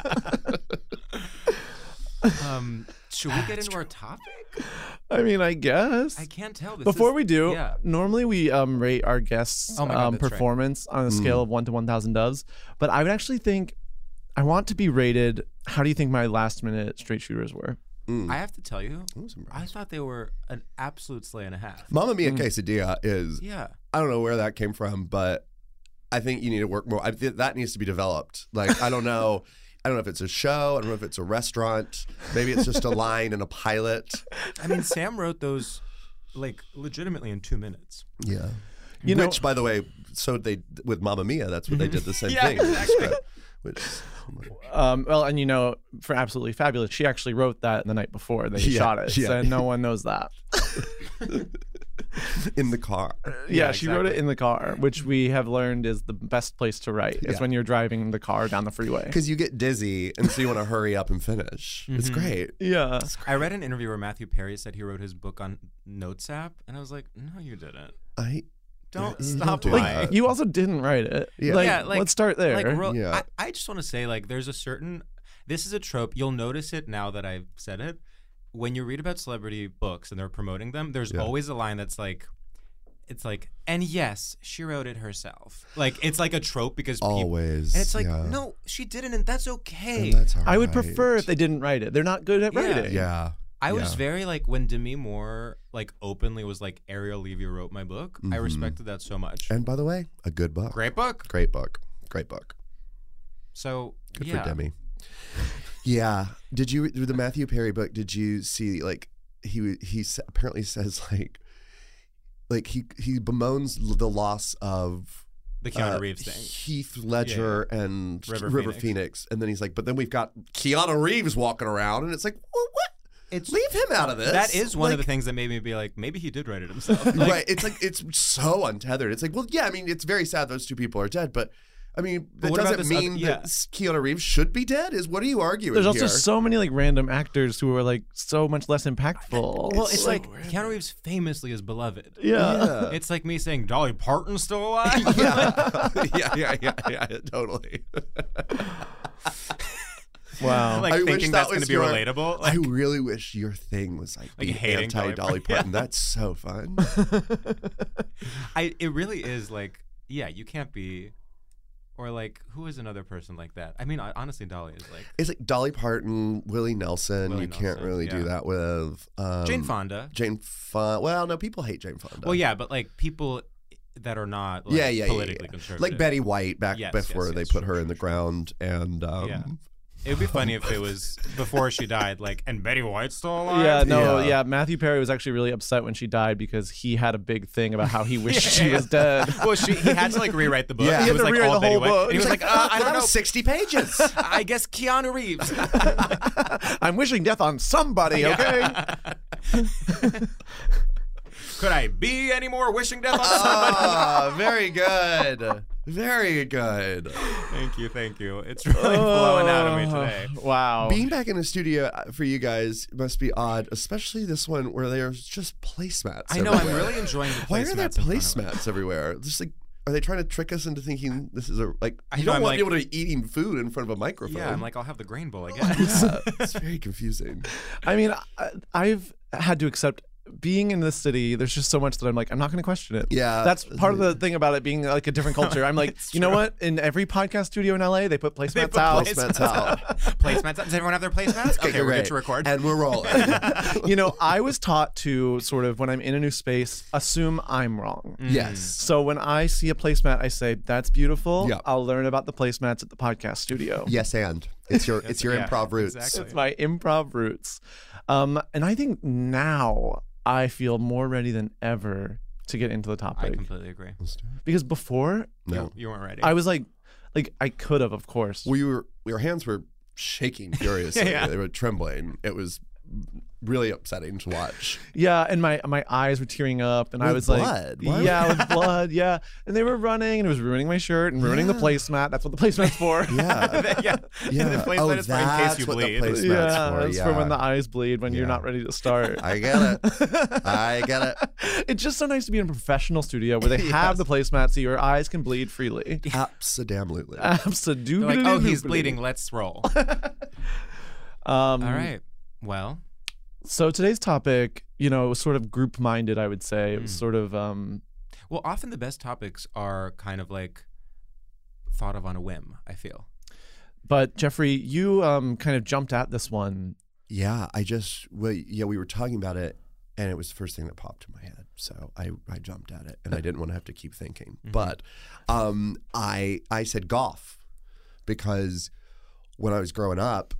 Should we get into our topic? I mean, I guess. I can't tell. Before we do, yeah. normally we rate our guests' Oh my God, that's right. performance on a scale of 1 to 1,000 doves. But I would actually think I want to be rated. How do you think my last minute straight shooters were? I have to tell you, was impressed. I thought they were an absolute slay and a half. Mamma Mia quesadilla is. Yeah. I don't know where that came from, but I think you need to work more. That needs to be developed. Like I don't know. I don't know if it's a show. I don't know if it's a restaurant. Maybe it's just a line in a pilot. I mean, Sam wrote those like legitimately in 2 minutes. Yeah. You know- Which, by the way, so they with Mamma Mia. That's what they did the same Yeah, thing. exactly. Which, Well, and for Absolutely Fabulous, she actually wrote that the night before they Yeah, shot it. yeah. So no one knows that. in the car. Yeah, she wrote it exactly. in the car, which we have learned is the best place to write. Is Yeah. when you're driving the car down the freeway. Because you get dizzy, and so you want to hurry up and finish. It's great. Yeah. I read an interview where Matthew Perry said he wrote his book on Notes app, and I was like, no, you didn't. Don't You stop don't do lying. that. You also didn't write it. Yeah. Let's start there. Yeah. I just want to say, like, there's a certain. This is a trope. You'll notice it now that I've said it. When you read about celebrity books and they're promoting them, there's always a line that's like, it's like, and yes, she wrote it herself. Like, it's like a trope because Always, and it's like, yeah. no, she didn't, and that's okay. And that's all I would right. prefer if they didn't write it. They're not good at Yeah. writing. Yeah. I was very like when Demi Moore like openly was like Ariel Levy wrote my book. I respected that so much. And by the way, a good book. Great book. Great book. Great book. So good for Demi. Yeah. Did you the Matthew Perry book? Did you see like he apparently says like he bemoans the loss of the Keanu Reeves thing, Heath Ledger and River Phoenix, and then he's like, but then we've got Keanu Reeves walking around, and it's like, well, what? Leave him out of this. That is one of the things that made me be like, maybe he did write it himself. Like, right. It's like it's so untethered. It's like, well, yeah, I mean, it's very sad those two people are dead, but I mean, that doesn't mean that Keanu Reeves should be dead. What are you arguing? There's also so many like random actors who are like so much less impactful. Well, it's like Keanu Reeves famously is beloved. Yeah. It's like me saying Dolly Parton's still alive. yeah, totally. Wow. Like I thinking that's going to be relatable. Like, I really wish your thing was like being anti-Dolly Parton. That's so fun. It really is like, yeah, you can't be. Or like, who is another person like that? I mean, honestly, Dolly is like... It's like Dolly Parton, Willie Nelson. Can't really do that with... Jane Fonda. Well, no, people hate Jane Fonda. Well, yeah, but like people that are not like, politically conservative. Like Betty White back before they put her in the ground. And it would be funny if it was before she died, like, and Betty White's still alive? Yeah, Matthew Perry was actually really upset when she died because he had a big thing about how he wished she was dead. Well, he had to like rewrite the book. Yeah, he was like all Betty White. book. And he was like, I don't know, 60 pages. I guess Keanu Reeves. I'm wishing death on somebody, okay? Could I be any more wishing death on somebody? Very good. Very good. Thank you. It's really flowing out of me today. Wow. Being back in the studio for you guys must be odd, especially this one where there's just placemats. I know. everywhere. I'm really enjoying the placemats. Why are there placemats everywhere? Just like, are they trying to trick us into thinking this is you don't want people to be eating food in front of a microphone? Yeah, I'm like, I'll have the grain bowl, I guess. It's very confusing. I mean, I've had to accept being in this city, there's just so much that I'm like, I'm not going to question it. Yeah. That's part of the thing about it being like a different culture. I'm like, you know what? In every podcast studio in LA, they put placemats out. Placemats out. Does everyone have their placemats? Okay, we're good to record. And we're rolling. You know, I was taught to sort of, when I'm in a new space, assume I'm wrong. Yes. So when I see a placemat, I say, that's beautiful. Yep. I'll learn about the placemats at the podcast studio. Yes, and it's your improv roots. Exactly. It's my improv roots. And I think now I feel more ready than ever to get into the topic. I completely agree. Because before, No. You weren't ready. I was like I could have, of course. Well, your hands were shaking furiously. Yeah. They were trembling. It was really upsetting to watch. Yeah, and my eyes were tearing up, and I was blood? like, yeah, with blood, yeah. And they were running, and it was ruining my shirt and ruining the placemat. That's what the placemat's for. Yeah. And the placemat is for in case you what bleed. the placemat's Yeah, for. it's for when the eyes bleed when you're not ready to start. I get it. I get it. It's just so nice to be in a professional studio where they have the placemat so your eyes can bleed freely. Absolutely. Absolutely. They're like, oh, he's bleeding. Let's roll. All right. Well. So today's topic, was sort of group-minded, I would say. It was sort of... Well, often the best topics are kind of like thought of on a whim, I feel. But Jeffrey, you kind of jumped at this one. Yeah, we were talking about it, and it was the first thing that popped in my head. So I jumped at it, and I didn't want to have to keep thinking. Mm-hmm. But I said golf because when I was growing up,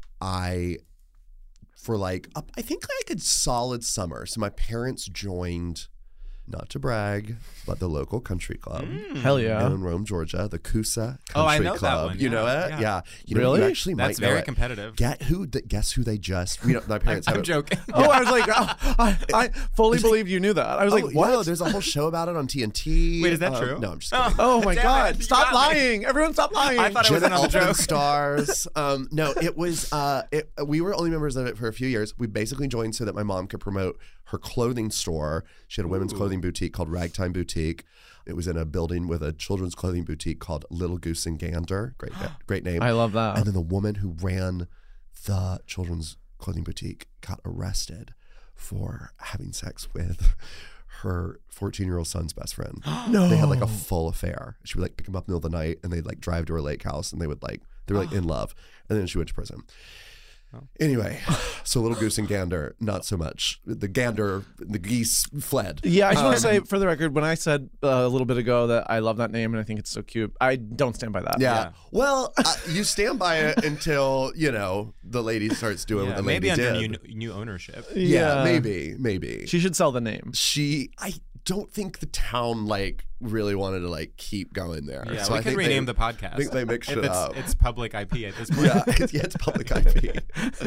for like I think like a solid summer. So my parents joined, not to brag, but the local country club. Hell yeah. In Rome, Georgia, the Coosa Country I know Club. that one. You know it? Yeah. You know, really? you actually That's might know very it. competitive. Guess who they just? My parents. I'm joking. Oh, I was like, I fully believed you knew that. I was like, what? No, there's a whole show about it on TNT. Wait, is that true? No, I'm just kidding. Oh my Damn God! it, Stop you got me. lying! Everyone, stop lying! I thought it was Jenna another Elfman joke. stars. No, it was. We were only members of it for a few years. We basically joined so that my mom could promote her clothing store. She had a women's clothing boutique called Ragtime Boutique. It was in a building with a children's clothing boutique called Little Goose and Gander. Great name. I love that. And then the woman who ran the children's clothing boutique got arrested for having sex with her 14-year-old son's best friend. No. They had like a full affair. She would like pick him up in the middle of the night, and they'd like drive to her lake house, and they were like in love. And then she went to prison. Anyway, so Little Goose and Gander, not so much. The geese fled. Yeah, I just want to say, for the record, when I said a little bit ago that I love that name and I think it's so cute, I don't stand by that. Yeah. Well, you stand by it until, the lady starts doing what the lady maybe did. under new ownership. Yeah, maybe. She should sell the name. I don't think the town really wanted to keep going there. Yeah, so we I could think rename the podcast. I think they mixed it up. It's public IP at this point. Yeah, it's public IP.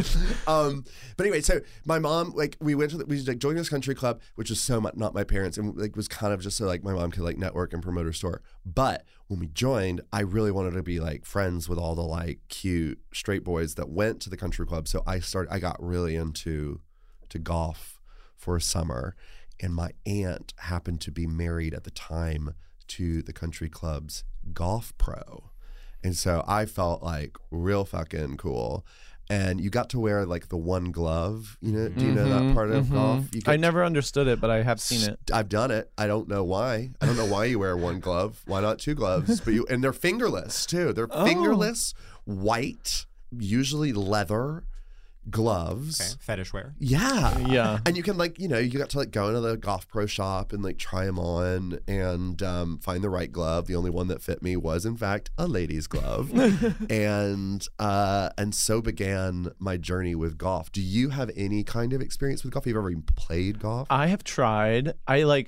But anyway, so my mom, we went to we joined this country club, which was so much not my parents, and was kind of just so my mom could network and promote her store. But when we joined, I really wanted to be friends with all the cute straight boys that went to the country club. So I got really into golf for a summer. And my aunt happened to be married at the time to the country club's golf pro. And so I felt real fucking cool. And you got to wear the one glove, do you know that part of golf? I never understood it, but I have seen it. I've done it. I don't know why. I don't know why you wear one glove. Why not two gloves? And they're fingerless too. They're fingerless, white, usually leather gloves. Okay. Fetish wear. Yeah. And you can you got to go into the golf pro shop and try them on and find the right glove. The only one that fit me was in fact a lady's glove. and so began my journey with golf. Do you have any kind of experience with golf? Have you ever even played golf? I have tried. I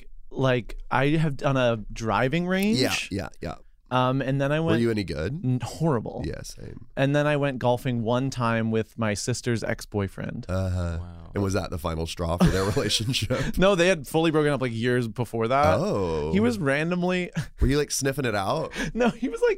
I have done a driving range. Yeah. And then I went. Were you any good? Horrible. Yeah, same. And then I went golfing one time with my sister's ex-boyfriend. Wow. And was that the final straw for their relationship? No, they had fully broken up years before that. Oh. He was randomly. Were you sniffing it out? No, he was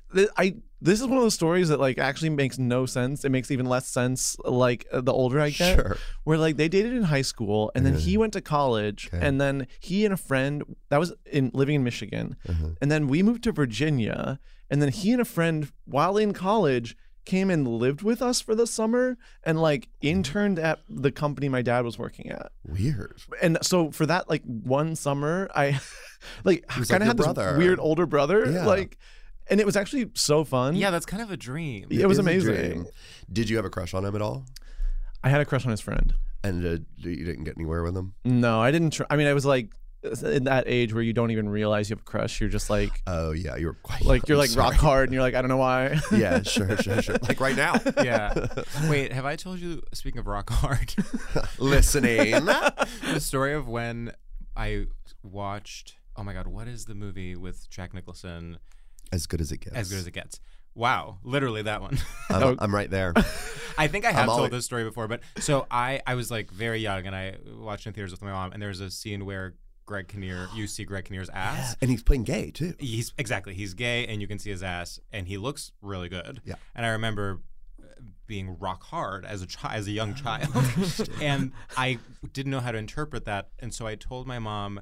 this is one of those stories that actually makes no sense. It makes even less sense the older I get. Sure. Where they dated in high school and then he went to college and then he and a friend that was living in Michigan and then we moved to Virginia and then he and a friend while in college came and lived with us for the summer and interned at the company my dad was working at. Weird. And so for that one summer I kind of had this weird older brother. Yeah. And it was actually so fun. Yeah, that's kind of a dream. It was amazing. Did you have a crush on him at all? I had a crush on his friend. And you didn't get anywhere with him? No, I didn't. I mean, I was in that age where you don't even realize you have a crush. You're just oh yeah, you're quite you're rock hard, and you're I don't know why. Yeah, sure. Right now. Yeah. Wait, have I told you? Speaking of rock hard, listening, the story of when I watched. Oh my God, what is the movie with Jack Nicholson? As Good as It Gets. As Good as It Gets. Wow, literally that one. I'm right there. I think I have told this story before, but so I was very young and I watched in theaters with my mom, and there's a scene where you see Greg Kinnear's ass. Yeah, and he's playing gay too. He's gay and you can see his ass and he looks really good. Yeah. And I remember being rock hard as a young child. And I didn't know how to interpret that, and so I told my mom,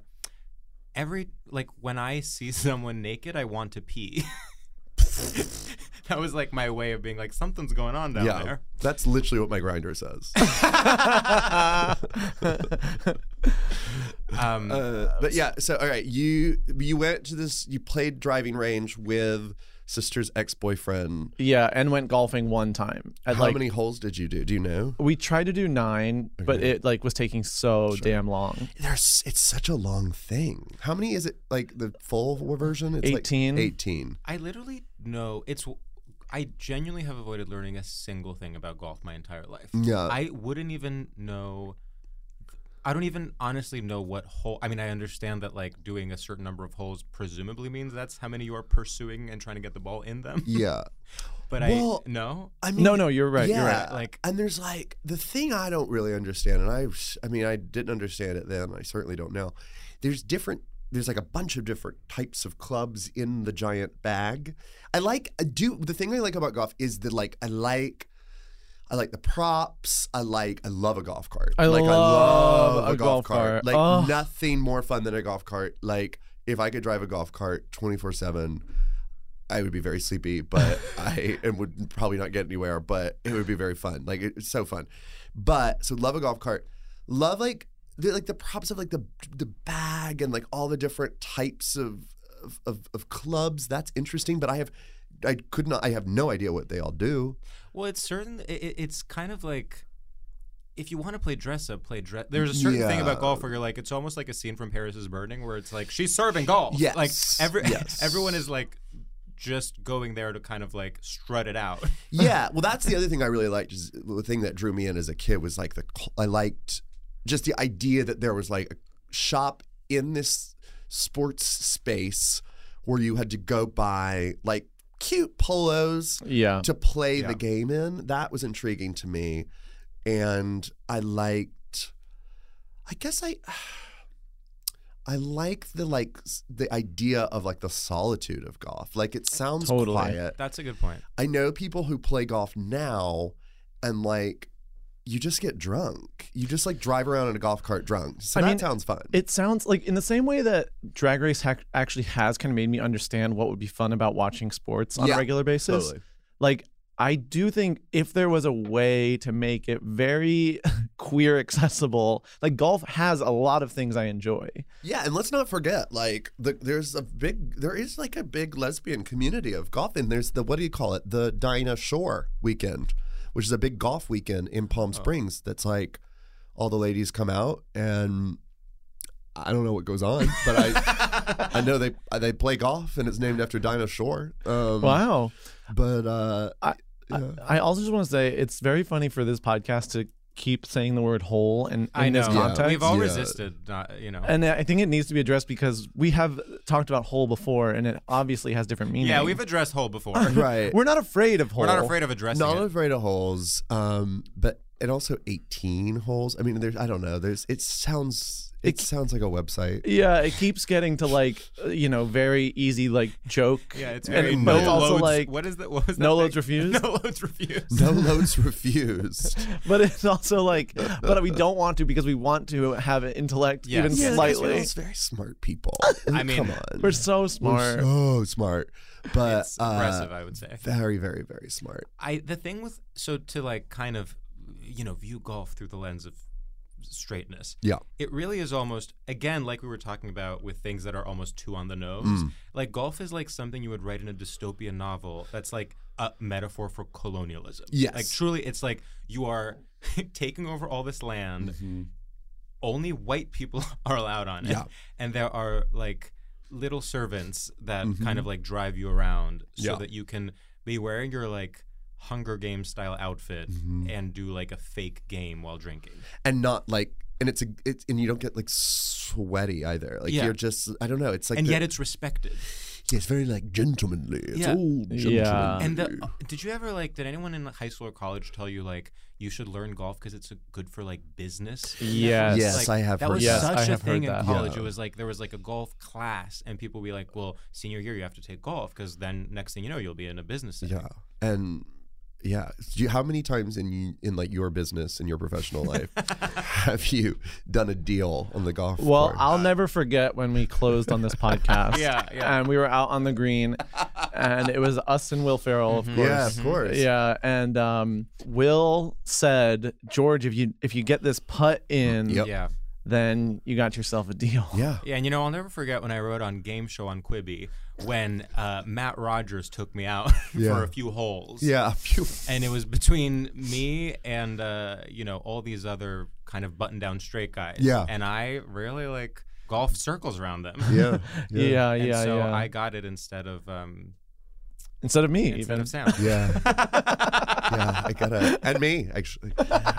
when I see someone naked, I want to pee. That was my way of being something's going on down there. That's literally what my grinder says. But yeah, so all right, you went to this. You played driving range with sister's ex-boyfriend. Yeah, and went golfing one time. How many holes did you do? Do you know? We tried to do 9, but it was taking so damn long. It's such a long thing. How many is it? The full version? It's 18. 18. I literally know I genuinely have avoided learning a single thing about golf my entire life. Yeah. I wouldn't even know. I don't even honestly know what hole. I mean, I understand that doing a certain number of holes presumably means that's how many you are pursuing and trying to get the ball in them. Yeah. But well, no. I mean, no, you're right. Yeah. You're right. And there's the thing I don't really understand, and I didn't understand it then. I certainly don't now. There's a bunch of different types of clubs in the giant bag. The thing I like about golf is that I like the props. I love a golf cart. I love a golf cart. Nothing more fun than a golf cart. If I could drive a golf cart 24/7, I would be very sleepy, but and would probably not get anywhere, but it would be very fun. It's so fun. So love a golf cart. Love the props of the bag and all the different types of clubs. That's interesting, but I have I have no idea what they all do. Well, it's kind of like, if you want to play dress up, play dress. There's a certain thing about golf where you're like, it's almost like a scene from Paris is Burning, where it's like she's serving golf. Yes. Like everyone is like just going there to kind of like strut it out. Yeah. Well, that's the other thing I really liked. Is the thing that drew me in as a kid was like I liked just the idea that there was like a shop in this sports space where you had to go buy like cute polos to play the game in. That was intriguing to me. And I liked, I guess I like the idea of like the solitude of golf. Like it sounds quiet. That's a good point. I know people who play golf now and like you just get drunk. You just like drive around in a golf cart drunk. So that sounds fun. It sounds like in the same way that Drag Race actually has kind of made me understand what would be fun about watching sports on a regular basis. Totally. Like I do think if there was a way to make it very queer accessible, like golf has a lot of things I enjoy. Yeah, and let's not forget, like there is like a big lesbian community of golf, and there's the, what do you call it, the Dinah Shore weekend, which is a big golf weekend in Palm Springs. That's like all the ladies come out, and I don't know what goes on, but I know they play golf, and it's named after Dinah Shore. Wow. But I also just want to say it's very funny for this podcast to keep saying the word "hole" in this context. We've all resisted, and I think it needs to be addressed because we have talked about "hole" before, and it obviously has different meanings. Yeah, we've addressed "hole" before. Right. We're not afraid of "hole." We're not afraid of addressing it. Not afraid of holes. But and also 18 holes. I mean, I don't know. It sounds like a website. Yeah, it keeps getting to like very easy like joke. Yeah, it's very but it's also loads, like what is that? What was that? No loads refused. No loads refused. No loads refused. But it's also like, but we don't want to because we want to have an intellect even slightly. It's very smart people. I mean, come on, we're so smart. We're so smart. But it's impressive, I would say. Very, very, very smart. The thing with to like kind of view golf through the lens of straightness. Yeah. It really is almost, again, like we were talking about with things that are almost too on the nose. Like golf is like something you would write in a dystopian novel that's like a metaphor for colonialism. Yes. Like truly, it's like you are taking over all this land. Only white people are allowed on it. Yeah. And there are like little servants that kind of like drive you around so that you can be wearing your like Hunger Games style outfit and do like a fake game while drinking, and not like, and and you don't get like sweaty either. Like you're just, I don't know. It's like, and yet it's respected. Yeah, it's very like gentlemanly. It's all gentlemanly. Yeah. And did you ever did anyone in high school or college tell you like you should learn golf because it's good for like business? Yes. Yes, I have that heard was that. such I a have thing heard in that. college. Yeah. It was like there was like a golf class, and people would be like, "Well, senior year you have to take golf because then next thing you know you'll be in a business setting." Yeah, and yeah. How many times in like your business in your professional life have you done a deal on the golf course? I'll never forget when we closed on this podcast. Yeah. And we were out on the green, and it was us and Will Ferrell, of course. Yeah, of course. Yeah, and Will said, "George, if you get this putt in, Yeah. then you got yourself a deal." Yeah. Yeah, and I'll never forget when I wrote on Game Show on Quibi when Matt Rogers took me out for a few holes. Yeah, a few. And it was between me and all these other kind of button-down straight guys. Yeah. And I really like golf circles around them. Yeah. And so I got it instead of Instead of me, instead even. of Sam. Yeah. Yeah, I gotta, and me actually,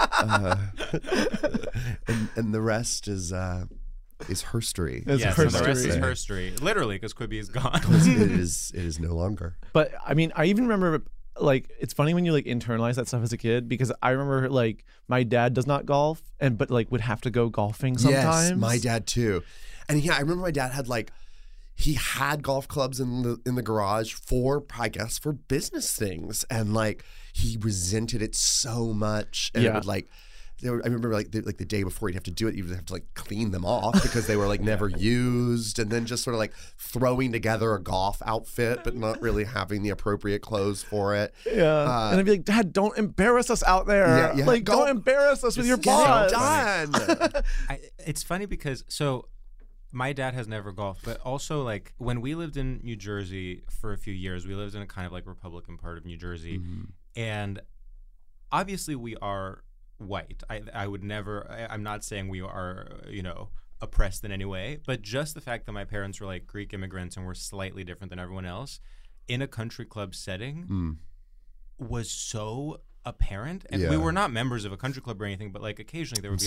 and the rest is herstory. It's Yes, herstory. and the rest is herstory. Literally, because Quibi is gone. it is no longer. But I mean, I even remember, like, it's funny when you like internalize that stuff as a kid, because I remember like my dad does not golf, but like would have to go golfing sometimes. Yes, my dad too. And I remember my dad had like, he had golf clubs in the garage for business things, and like he resented it so much, and it would like. I remember like the day before he'd have to do it, you'd have to like clean them off because they were like never used, and then just sort of like throwing together a golf outfit but not really having the appropriate clothes for it. Yeah, and I'd be like, "Dad, don't embarrass us out there. Yeah. Like, don't embarrass us with your Get boss." it done. It's funny because my dad has never golfed, but also like when we lived in New Jersey for a few years, we lived in a kind of like Republican part of New Jersey, and obviously we are white. I would never. I'm not saying we are, oppressed in any way, but just the fact that my parents were like Greek immigrants and were slightly different than everyone else in a country club setting was so apparent. And we were not members of a country club or anything, but like occasionally there would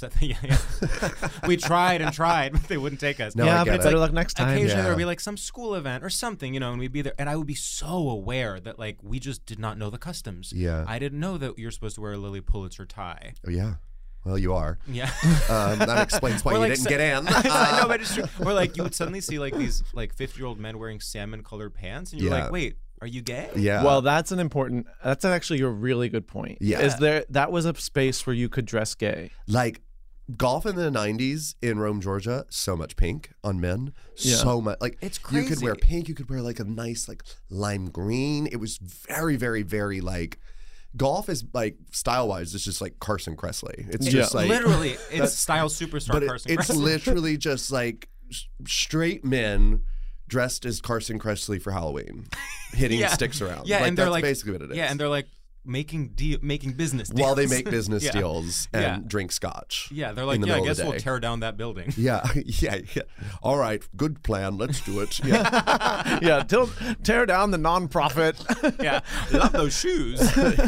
we tried and tried, but they wouldn't take us. No, yeah, but better luck next time. Occasionally there would be like some school event or something, and we'd be there, and I would be so aware that like we just did not know the customs. Yeah, I didn't know that you're supposed to wear a Lily Pulitzer tie. Oh yeah. Well, you are. Yeah. That explains why you didn't get in. I know, but it's true. Or like you would suddenly see like these like 50-year-old men wearing salmon-colored pants, and you're like, wait, are you gay? Yeah. Well, that's actually a really good point. Yeah. That was a space where you could dress gay. Like golf in the 90s in Rome, Georgia, so much pink on men. Yeah. So much. Like it's crazy. You could wear pink, you could wear like a nice like lime green. It was very, very, very like golf is like style-wise, it's just like Carson Kressley. It's just like literally, it's style superstar but Carson Kressley. It's literally just like straight men dressed as Carson Kressley for Halloween, hitting sticks around. Yeah, like, and they're that's like basically what it is. Yeah, and they're like making business deals while they make business deals and drink scotch. Yeah, they're like, I guess we'll tear down that building. Yeah. All right, good plan. Let's do it. Yeah, yeah. Tear down the nonprofit. Yeah, love those shoes.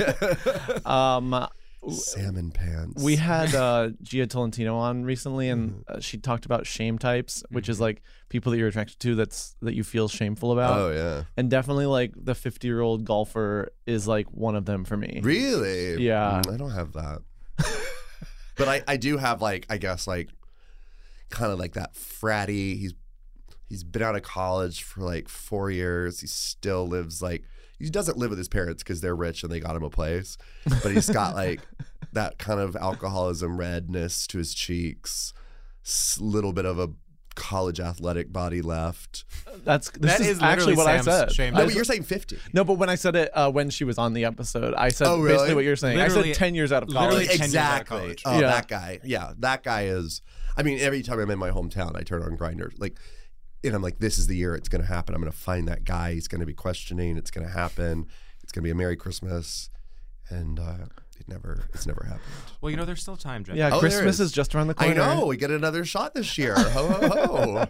Salmon pants. We had Gia Tolentino on recently, and she talked about shame types, which is like people that you're attracted to that you feel shameful about. Oh yeah, and definitely like the 50-year-old golfer is like one of them for me. Really? Yeah. I don't have that, but I do have like I guess like kind of like that fratty. He's been out of college for like 4 years. He still lives like. He doesn't live with his parents because they're rich and they got him a place. But he's got like that kind of alcoholism redness to his cheeks, little bit of a college athletic body left. That is actually what Sam's I said. Shame. No, but you're saying 50. No, but when I said it when she was on the episode, I said really? basically what you're saying. Literally, I said 10 years out of college. Exactly. Oh, yeah. That guy. Yeah, that guy is. I mean, every time I'm in my hometown, I turn on Grindr. Like, and I'm like, this is the year it's going to happen. I'm going to find that guy. He's going to be questioning. It's going to happen. It's going to be a Merry Christmas. And it's never happened. Well, there's still time, Jack. Yeah, Christmas is just around the corner. I know. We get another shot this year. Ho, ho, ho.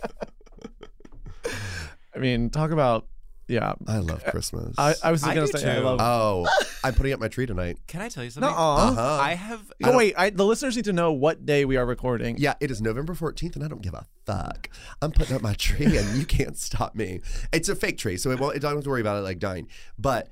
I mean, talk about, yeah. I love Christmas. I was going to say, I love. Oh, I'm putting up my tree tonight. Can I tell you something? I have. Oh, wait. The listeners need to know what day we are recording. Yeah, it is November 14th, and I don't give a fuck. I'm putting up my tree, and you can't stop me. It's a fake tree, so I don't have to worry about it like dying. But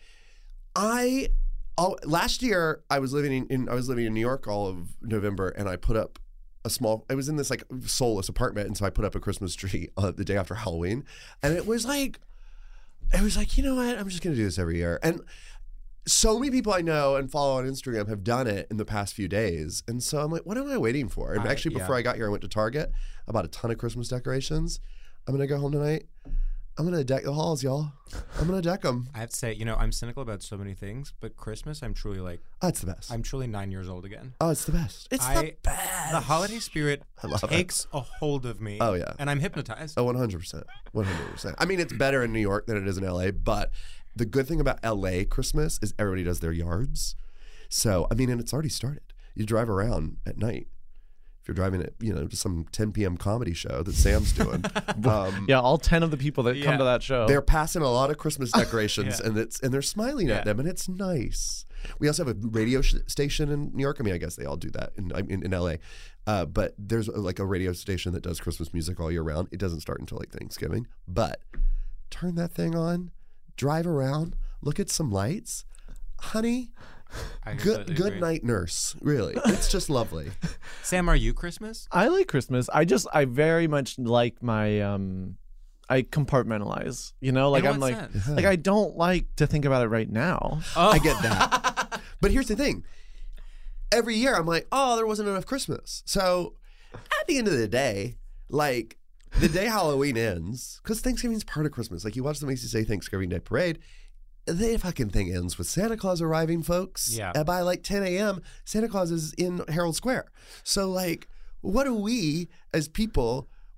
last year I was living in New York all of November, and I put up I was in this like soulless apartment, and so I put up a Christmas tree the day after Halloween, and it was like, you know what? I'm just gonna do this every year, and so many people I know and follow on Instagram have done it in the past few days, and so I'm like, what am I waiting for? And actually, before I got here, I went to Target. I bought a ton of Christmas decorations. I'm gonna go home tonight. I'm going to deck the halls, y'all. I'm going to deck them. I have to say, I'm cynical about so many things, but Christmas, I'm truly like... Oh, it's the best. I'm truly 9 years old again. Oh, it's the best. It's the best. The holiday spirit takes a hold of me. Oh, yeah. And I'm hypnotized. Oh, 100%. 100%. I mean, it's better in New York than it is in L.A., but the good thing about L.A. Christmas is everybody does their yards. So, I mean, and it's already started. You drive around at night. You're driving it, to some 10 p.m. comedy show that Sam's doing. Yeah, all 10 of the people that come to that show. They're passing a lot of Christmas decorations, and they're smiling at them, and it's nice. We also have a radio station in New York. I mean, I guess they all do that in L.A. But there's like a radio station that does Christmas music all year round. It doesn't start until like Thanksgiving. But turn that thing on, drive around, look at some lights. Honey... Good night, nurse. Really, it's just lovely. Sam, are you Christmas? I like Christmas. I very much like my I compartmentalize. Like I don't like to think about it right now. Oh. I get that. But here's the thing. Every year I'm like, oh, there wasn't enough Christmas. So at the end of the day, like the day Halloween ends, because Thanksgiving's part of Christmas. Like you watch the Macy's Day Thanksgiving Day Parade. The fucking thing ends with Santa Claus arriving, folks. Yeah. And by like 10 a.m., Santa Claus is in Herald Square. So like, what do we as people,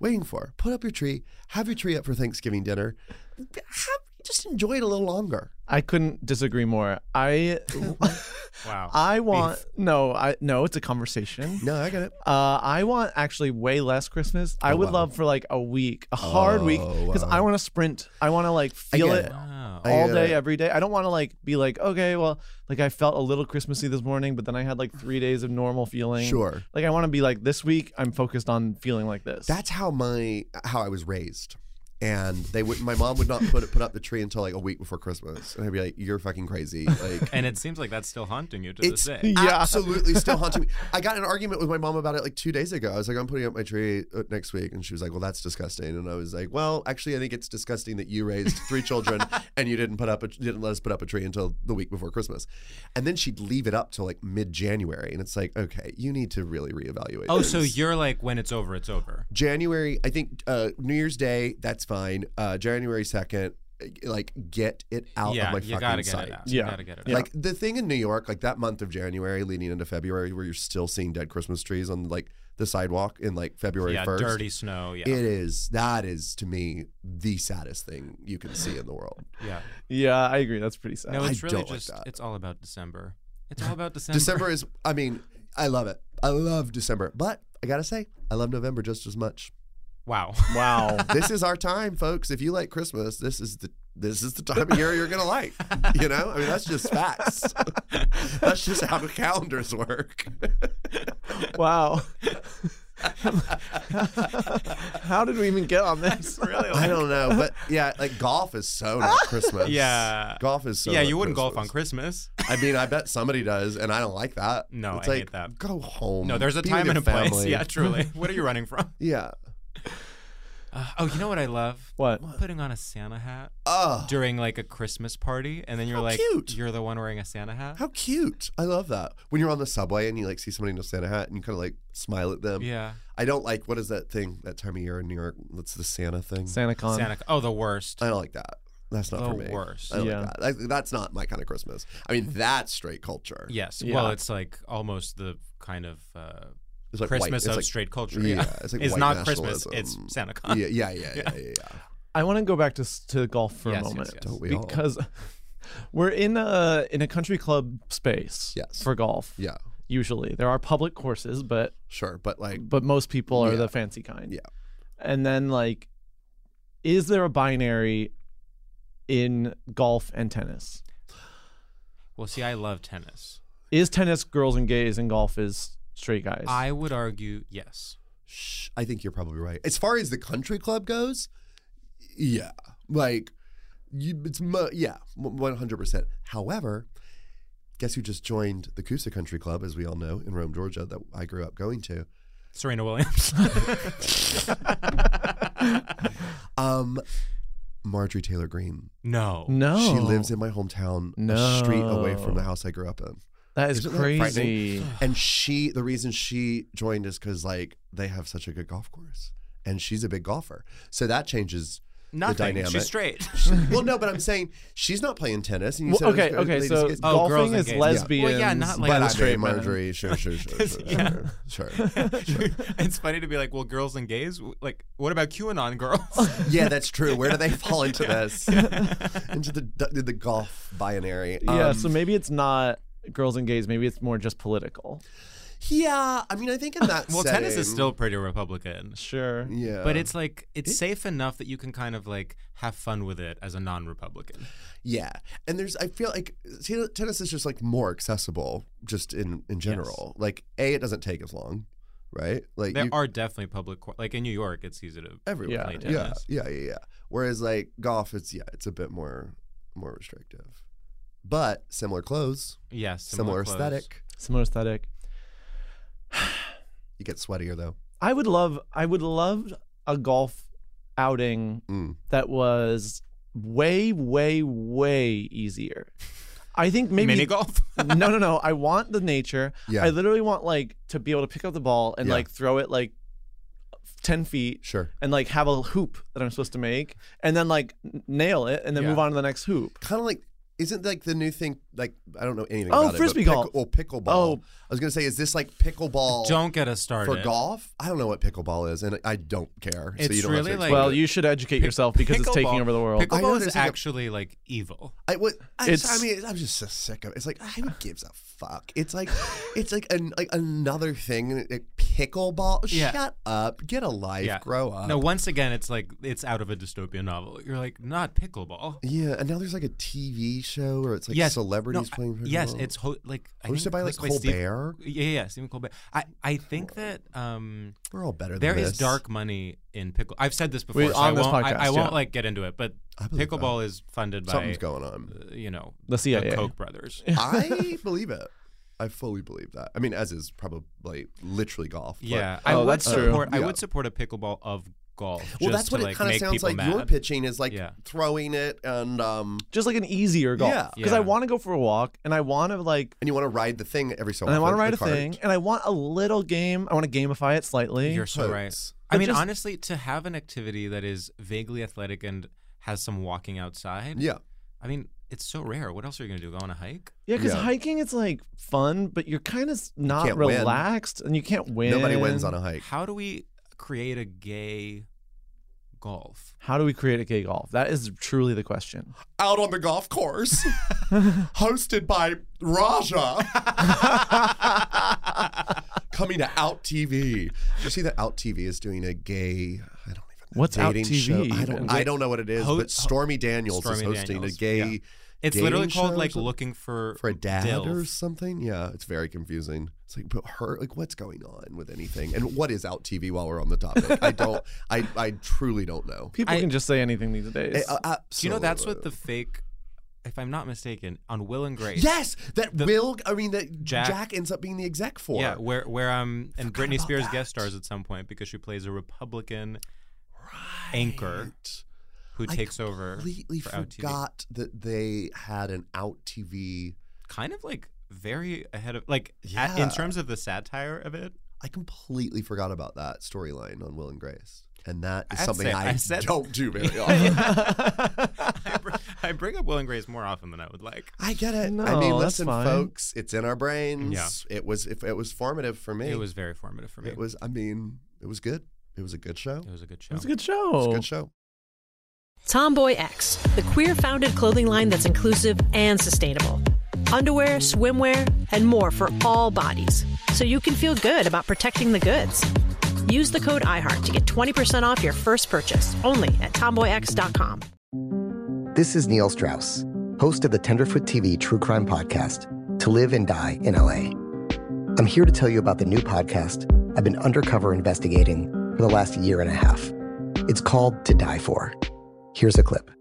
waiting for? Put up your tree. Have your tree up for Thanksgiving dinner. Just enjoy it a little longer. I couldn't disagree more. Wow. I want no, it's a conversation. No, I get it. I want actually way less Christmas. I would love for like a week, a hard week, because I want to sprint. I want to like feel get it Wow. all day, every day. I don't want to like be like, okay, well, like I felt a little Christmassy this morning, but then I had like 3 days of normal feeling. Sure. Like I want to be like, this week I'm focused on feeling like this. That's how I was raised. And my mom would not put up the tree until like a week before Christmas, and I'd be like, "You're fucking crazy!" Like, And it seems like that's still haunting you to this day. absolutely still haunting me. I got in an argument with my mom about it like 2 days ago. I was like, "I'm putting up my tree next week," and she was like, "Well, that's disgusting." And I was like, "Well, actually, I think it's disgusting that you raised 3 children and you didn't let us put up a tree until the week before Christmas." And then she'd leave it up till like mid-January, and it's like, okay, you need to really reevaluate. Oh, things. so you're like, when it's over, it's over. January, I think New Year's Day, that's fine. January 2nd, like get it out of my you fucking gotta sight. get it out. Yeah. You gotta get it out. Like the thing in New York, like that month of January leading into February, where you're still seeing dead Christmas trees on like the sidewalk in like February 1st. Dirty snow. Yeah. That is to me the saddest thing you can see in the world. Yeah. Yeah, I agree. That's pretty sad. No, it's I really don't like just, that. it's all about December. It's all about December. December is, I mean, I love it. I love December, but I gotta say, I love November just as much. Wow. Wow. This is our time, folks. If you like Christmas, this is the time of year you're gonna like. You know, I mean, that's just facts. That's just how the calendars work. Wow. How did we even get on this? Really? I don't know, but yeah, like golf is so not Christmas. Yeah. Golf is so. Yeah, not you wouldn't golf Christmas. on Christmas. I mean, I bet somebody does, and I don't like that. No, it's I like, hate that. Go home. No, there's a Be time with and a your place. family. Yeah, truly. What are you running from? Yeah. Oh, you know what I love? What? Putting on a Santa hat Oh, during like a Christmas party, and then you're How like, cute. you're the one wearing a Santa hat. how cute! I love that. When you're on the subway and you like see somebody in a Santa hat and you kind of like smile at them. Yeah. I don't like, what is that thing that time of year in New York? That's the Santa thing. SantaCon. Santa. Oh, the worst. I don't like that. That's not The for me. worst. I don't Yeah. like that. That's not my kind of Christmas. I mean, that's straight culture. Yes. Yeah. Well, it's like almost the kind of It's like Christmas white, it's of like, straight culture. Yeah, it's like white not Christmas. nationalism. It's SantaCon. Yeah. I want to go back to golf for Yes, a yes, moment yes. Don't we all? because we're in a country club space Yes. for golf. Yeah, Usually there are public courses, but sure, but like, most people are Yeah. the fancy kind. Yeah. And then like, is there a binary in golf and tennis? Well, see, I love tennis. Is tennis girls and gays and golf is straight guys? I would argue yes. I think you're probably right. As far as the country club goes, yeah, like, it's 100%. However, guess who just joined the Coosa Country Club, as we all know, in Rome, Georgia, that I grew up going to? Serena Williams. Marjorie Taylor Greene. No. no. She lives in my hometown, a street away from the house I grew up in. That is Isn't that crazy. frightening? And the reason she joined is because like they have such a good golf course, and she's a big golfer, so that changes Nothing. the dynamic. She's straight. Well, no, but I'm saying she's not playing tennis. And you Well, said okay. ladies So get- Oh, girls golfing and is gays. lesbians. Well, yeah, not like but the I straight mean, men. Marjorie, sure. Sure. It's funny to be like, well, girls and gays. Like, what about QAnon girls? Yeah, that's true. Where do they fall into this? Into the golf binary. Yeah, so maybe it's not girls and gays. Maybe it's more just political. Yeah, I mean, I think in that Well, setting, tennis is still pretty Republican. Sure. Yeah, But it's like, it's safe enough that you can kind of like have fun with it as a non-Republican. Yeah, and I feel like tennis is just like more accessible, just in general. Like, it doesn't take as long, right? Like There are definitely public, like in New York, it's easy to everywhere. play Yeah. tennis. Yeah. Whereas like golf, it's a bit more restrictive, but similar clothes, Yes. similar clothes. aesthetic. Similar aesthetic. You get sweatier though. I would love a golf outing that was way, way, way easier. I think maybe Mini golf? No. I want the nature. Yeah. I literally want like to be able to pick up the ball and Yeah. like throw it like 10 feet. Sure. And like have a hoop that I'm supposed to make and then like nail it and then Yeah. move on to the next hoop. Kind of like, isn't like the new thing like I don't know anything Oh, about frisbee it. But golf. Pickleball. Oh. I was gonna say, is this like pickleball? Don't get us started. For golf? I don't know what pickleball is, and I don't care. So It's you don't really have to like- Well, you should educate yourself because it's taking over the world. I know Pickleball is there's like a- actually like evil. I It's- mean, I'm just so sick of it. It's like, who gives a fuck? It's like another thing. Like, pickleball. Yeah. Shut up. Get a life. Yeah. Grow up. No, once again, it's like it's out of a dystopian novel. You're like, not pickleball. Yeah, and now there's like a TV show where it's like Yes. celebrities No, playing pickleball. Yes, it's like I hosted think by like it's Colbert. Yeah, Stephen Colbert. I think that We're all better than there this. is dark money in pickle. I've said this before, We- so on I this won't. podcast, I won't yeah. like get into it, but I believe pickleball is funded by Something's going on. The CIA. the Koch brothers. I believe it. I fully believe that. I mean, as is probably literally golf. but- Yeah, Oh, I would that's true. support. I Yeah. would support a pickleball of golf. Well, just that's what to, it like, kind of make sounds people like. mad. You're pitching is like Yeah. throwing it and Just like an easier golf. Yeah. Because Yeah. I want to go for a walk and I want to like, you want to ride the thing every so and I often. want to ride the a cart. thing and I want a little game. I want to gamify it slightly. You're so Totes. right. But I mean, just- honestly, to have an activity that is vaguely athletic and has some walking outside. Yeah. I mean, it's so rare. What else are you gonna do? Go on a hike? Yeah, because Yeah. hiking it's like fun, but you're kind of not can't win. relaxed and you can't win. Nobody wins on a hike. How do we create a gay golf? How do we create a gay golf? That is truly the question. Out on the golf course, hosted by Raja. Coming to Out TV. You see that Out TV is doing a gay. I don't even know. What's Out dating TV? show. I don't know what it is, but Stormy Daniels is Stormy hosting Daniels, a gay. yeah. It's dating literally show called or like something? looking for a dad DILF. or something. Yeah, it's very confusing. It's like, but her, like, what's going on with anything? And what is Out TV? While we're on the topic, I don't. I truly don't know. People can just say anything these days. Do you know that's what the fake? If I'm not mistaken, on Will and Grace. Yes, that Jack ends up being the exec for. Yeah, where and Britney Spears guest stars at some point because she plays a Republican anchor who takes over. Completely for Out TV. forgot that they had an Out TV. Kind of like very ahead of like Yeah. in terms of the satire of it. I completely forgot about that storyline on Will and Grace, and that is I'd something say- I I said- don't do very often. I bring up Will and Grace more often than I would like. I get it. No, I mean, that's listen, fine. folks, it's in our brains. Yeah. It was formative for me. It was very formative for me. It was. I mean, it was good. It was a good show. It was a good show. It's a good show. It was a good show. Tomboy X, the queer-founded clothing line that's inclusive and sustainable. Underwear, swimwear, and more for all bodies. So you can feel good about protecting the goods. Use the code IHEART to get 20% off your first purchase, only at tomboyx.com. This is Neil Strauss, host of the Tenderfoot TV true crime podcast, To Live and Die in LA. I'm here to tell you about the new podcast I've been undercover investigating for the last year and a half. It's called To Die For. Here's a clip.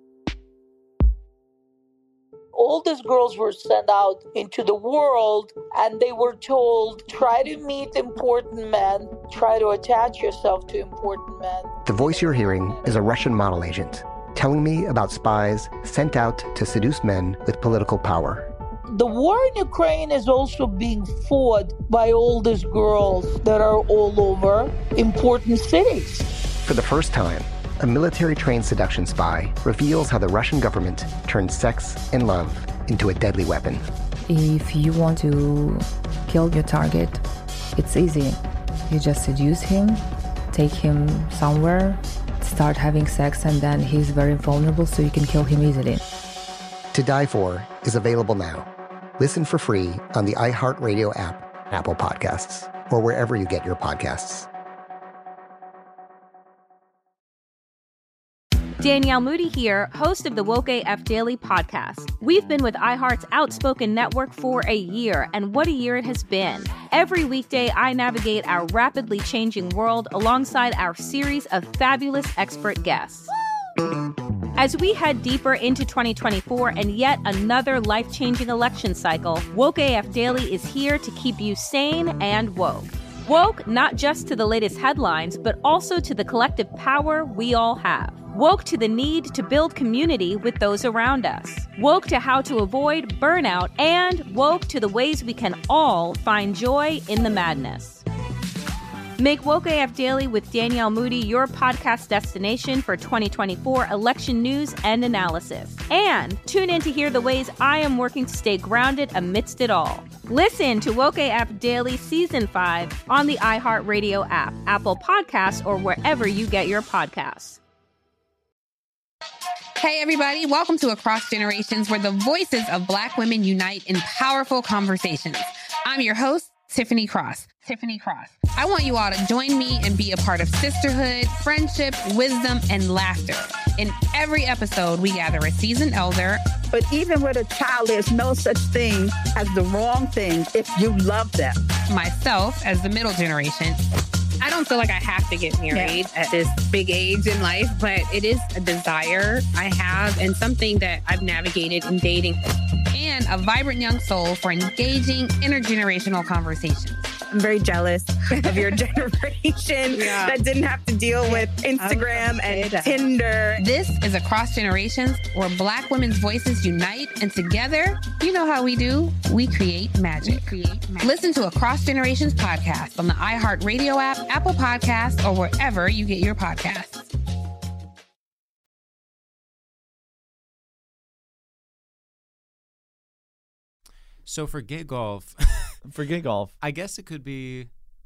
All these girls were sent out into the world and they were told, try to meet important men, try to attach yourself to important men. The voice you're hearing is a Russian model agent telling me about spies sent out to seduce men with political power. The war in Ukraine is also being fought by all these girls that are all over important cities. For the first time, a military-trained seduction spy reveals how the Russian government turned sex and love into a deadly weapon. If you want to kill your target, it's easy. You just seduce him, take him somewhere, start having sex, and then he's very vulnerable, so you can kill him easily. To Die For is available now. Listen for free on the iHeartRadio app, Apple Podcasts, or wherever you get your podcasts. Danielle Moody here, host of the Woke AF Daily podcast. We've been with iHeart's Outspoken Network for a year, and what a year it has been. Every weekday, I navigate our rapidly changing world alongside our series of fabulous expert guests. As we head deeper into 2024 and yet another life-changing election cycle, Woke AF Daily is here to keep you sane and woke. Woke not just to the latest headlines, but also to the collective power we all have. Woke to the need to build community with those around us. Woke to how to avoid burnout, and woke to the ways we can all find joy in the madness. Make Woke AF Daily with Danielle Moody your podcast destination for 2024 election news and analysis. And tune in to hear the ways I am working to stay grounded amidst it all. Listen to Woke AF Daily Season 5 on the iHeartRadio app, Apple Podcasts, or wherever you get your podcasts. Hey, everybody. Welcome to Across Generations, where the voices of Black women unite in powerful conversations. I'm your host, Tiffany Cross. I want you all to join me and be a part of sisterhood, friendship, wisdom, and laughter. In every episode, we gather a seasoned elder. But even with a child, there's no such thing as the wrong thing if you love them. Myself as the middle generation. I don't feel like I have to get married at this big age in life, but it is a desire I have and something that I've navigated in dating. And a vibrant young soul for engaging intergenerational conversations. I'm very jealous of your generation that didn't have to deal with Instagram and Tinder. This is Across Generations, where Black women's voices unite, and together, you know how we do, we create magic. Listen to Across Generations podcast on the iHeartRadio app, Apple Podcasts, or wherever you get your podcasts. So for gay golf, I guess it could be.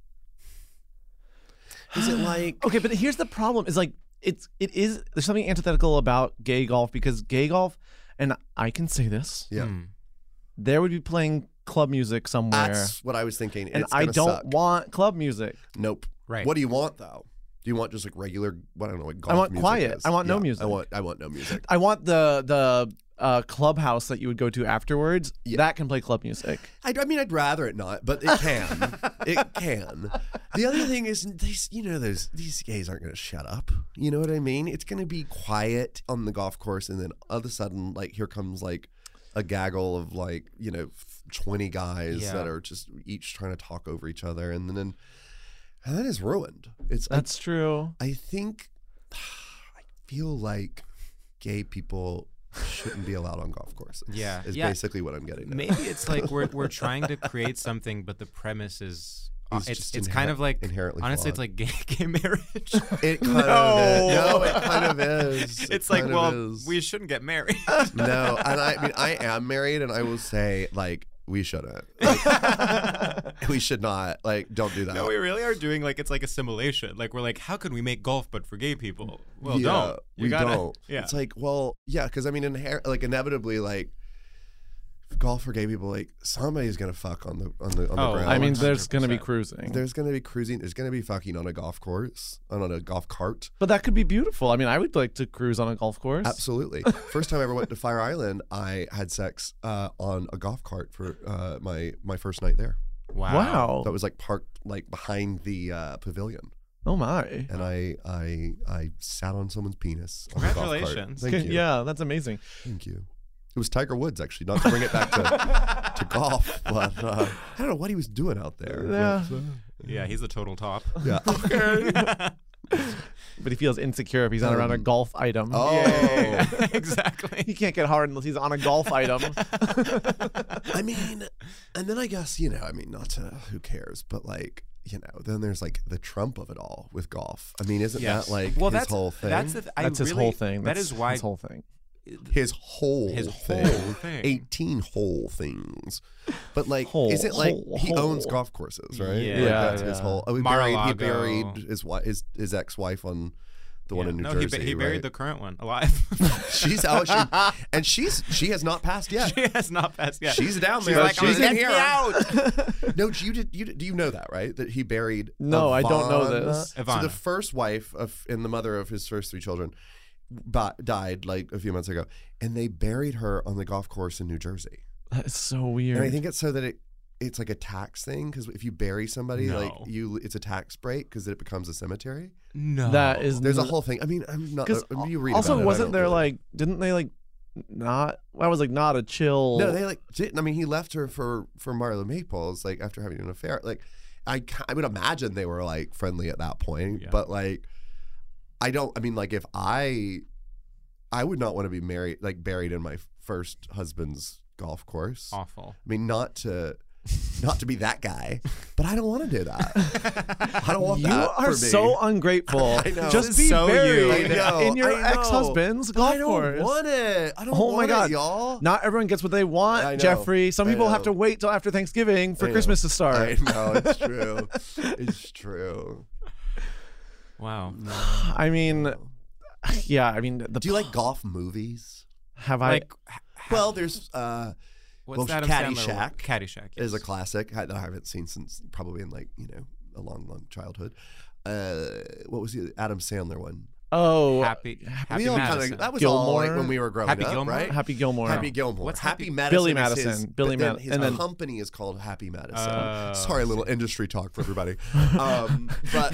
Is it like okay? But here's the problem: is like it is. There's something antithetical about gay golf because gay golf, and I can say this. Yeah. There would be playing club music somewhere. That's what I was thinking. And I don't want club music. Nope. Right. What do you want though? Do you want just like regular? I don't know what golf I want music quiet. is. I want no music. I want no music. I want the clubhouse that you would go to afterwards. That can play club music. I'd rather it not, but it can. It can. The other thing is, these gays aren't going to shut up. You know what I mean? It's going to be quiet on the golf course, and then all of a sudden, like here comes like a gaggle of 20 guys that are just each trying to talk over each other, and then that is ruined. That's true. I feel like gay people shouldn't be allowed on golf courses. Yeah, is basically what I'm getting at. Maybe it's like we're trying to create something, but the premise is it's kind of like inherently honestly, flawed. It's like gay marriage. It kind of is. No, it kind of is. It's like, well, we shouldn't get married. No, and I am married, and I will say we shouldn't. We should not. Don't do that. No, we really are doing it's like a simulation. We're like, how can we make golf but for gay people? Well, don't. We don't. Yeah. It's because inevitably, golf for gay people, somebody's gonna fuck on the ground. I mean, there's 100%. gonna be cruising. There's gonna be cruising. There's gonna be fucking on a golf course, on a golf cart. But that could be beautiful. I mean, I would like to cruise on a golf course. Absolutely. First time I ever went to Fire Island, I had sex on a golf cart for my first night there. Wow. That was parked behind the pavilion. Oh my! And I sat on someone's penis. On the golf cart. Congratulations! Thank you. Yeah, that's amazing. Thank you. It was Tiger Woods, actually, not to bring it back to golf, but I don't know what he was doing out there. Yeah, yeah, he's a total top. Yeah. Okay. But he feels insecure if he's not around a golf item. Oh, yeah, exactly. He can't get hard unless he's on a golf item. I mean, and then I guess, not to, who cares, but then there's the Trump of it all with golf. I mean, isn't that his whole thing? That's his whole thing. That is why his whole thing. His whole thing. 18 whole things. But is it he owns golf courses, right? Yeah. That's his whole. Oh, he buried his ex-wife on the one in New Jersey. He buried the current one alive. She has not passed yet. She has not passed yet. She's down there. She's like, she's in here. Out. No, do you know that, right? That he buried. No, I don't know this. So the first wife and the mother of his first 3 children died a few months ago, and they buried her on the golf course in New Jersey. That is so weird. And I think it's so that it's like a tax thing, because if you bury somebody, it's a tax break because it becomes a cemetery. No, there's a whole thing. I mean, I'm not. You read also, about it, wasn't there didn't they not? That was not a chill. No, they didn't. I mean, he left her for Marla Maples after having an affair. I would imagine they were friendly at that point, but I don't. I mean, if I would not want to be married, buried in my first husband's golf course. Awful. I mean, not to. not to be that guy, but I don't want to do that. I don't want You that. are for me. so ungrateful. I know. Just be So buried you. I know. in your I know. ex-husband's But I golf course. don't want it. I don't Oh want my God, it, y'all. Not everyone gets what they want, I know. Jeffrey. Some I people have know. to wait till after Thanksgiving for I know. Christmas to start. I know. It's true. It's true. Wow. I mean, yeah. I mean, Do you like golf movies? have Like, Well, there's what's that? Adam Sandler Caddyshack. one? Caddyshack Is yes. a classic that I haven't seen since probably in like a long childhood. What was the Adam Sandler one? Happy We all Madison. kinda, that was all like Gilmore? when we were growing Happy up, Gilmore? right? Happy Gilmore. Happy Gilmore. What's Happy Happy- Madison. Billy is Madison. His, Billy but then Mad- his and then- company is called Happy Madison. Oh. Sorry, a little industry talk for everybody. But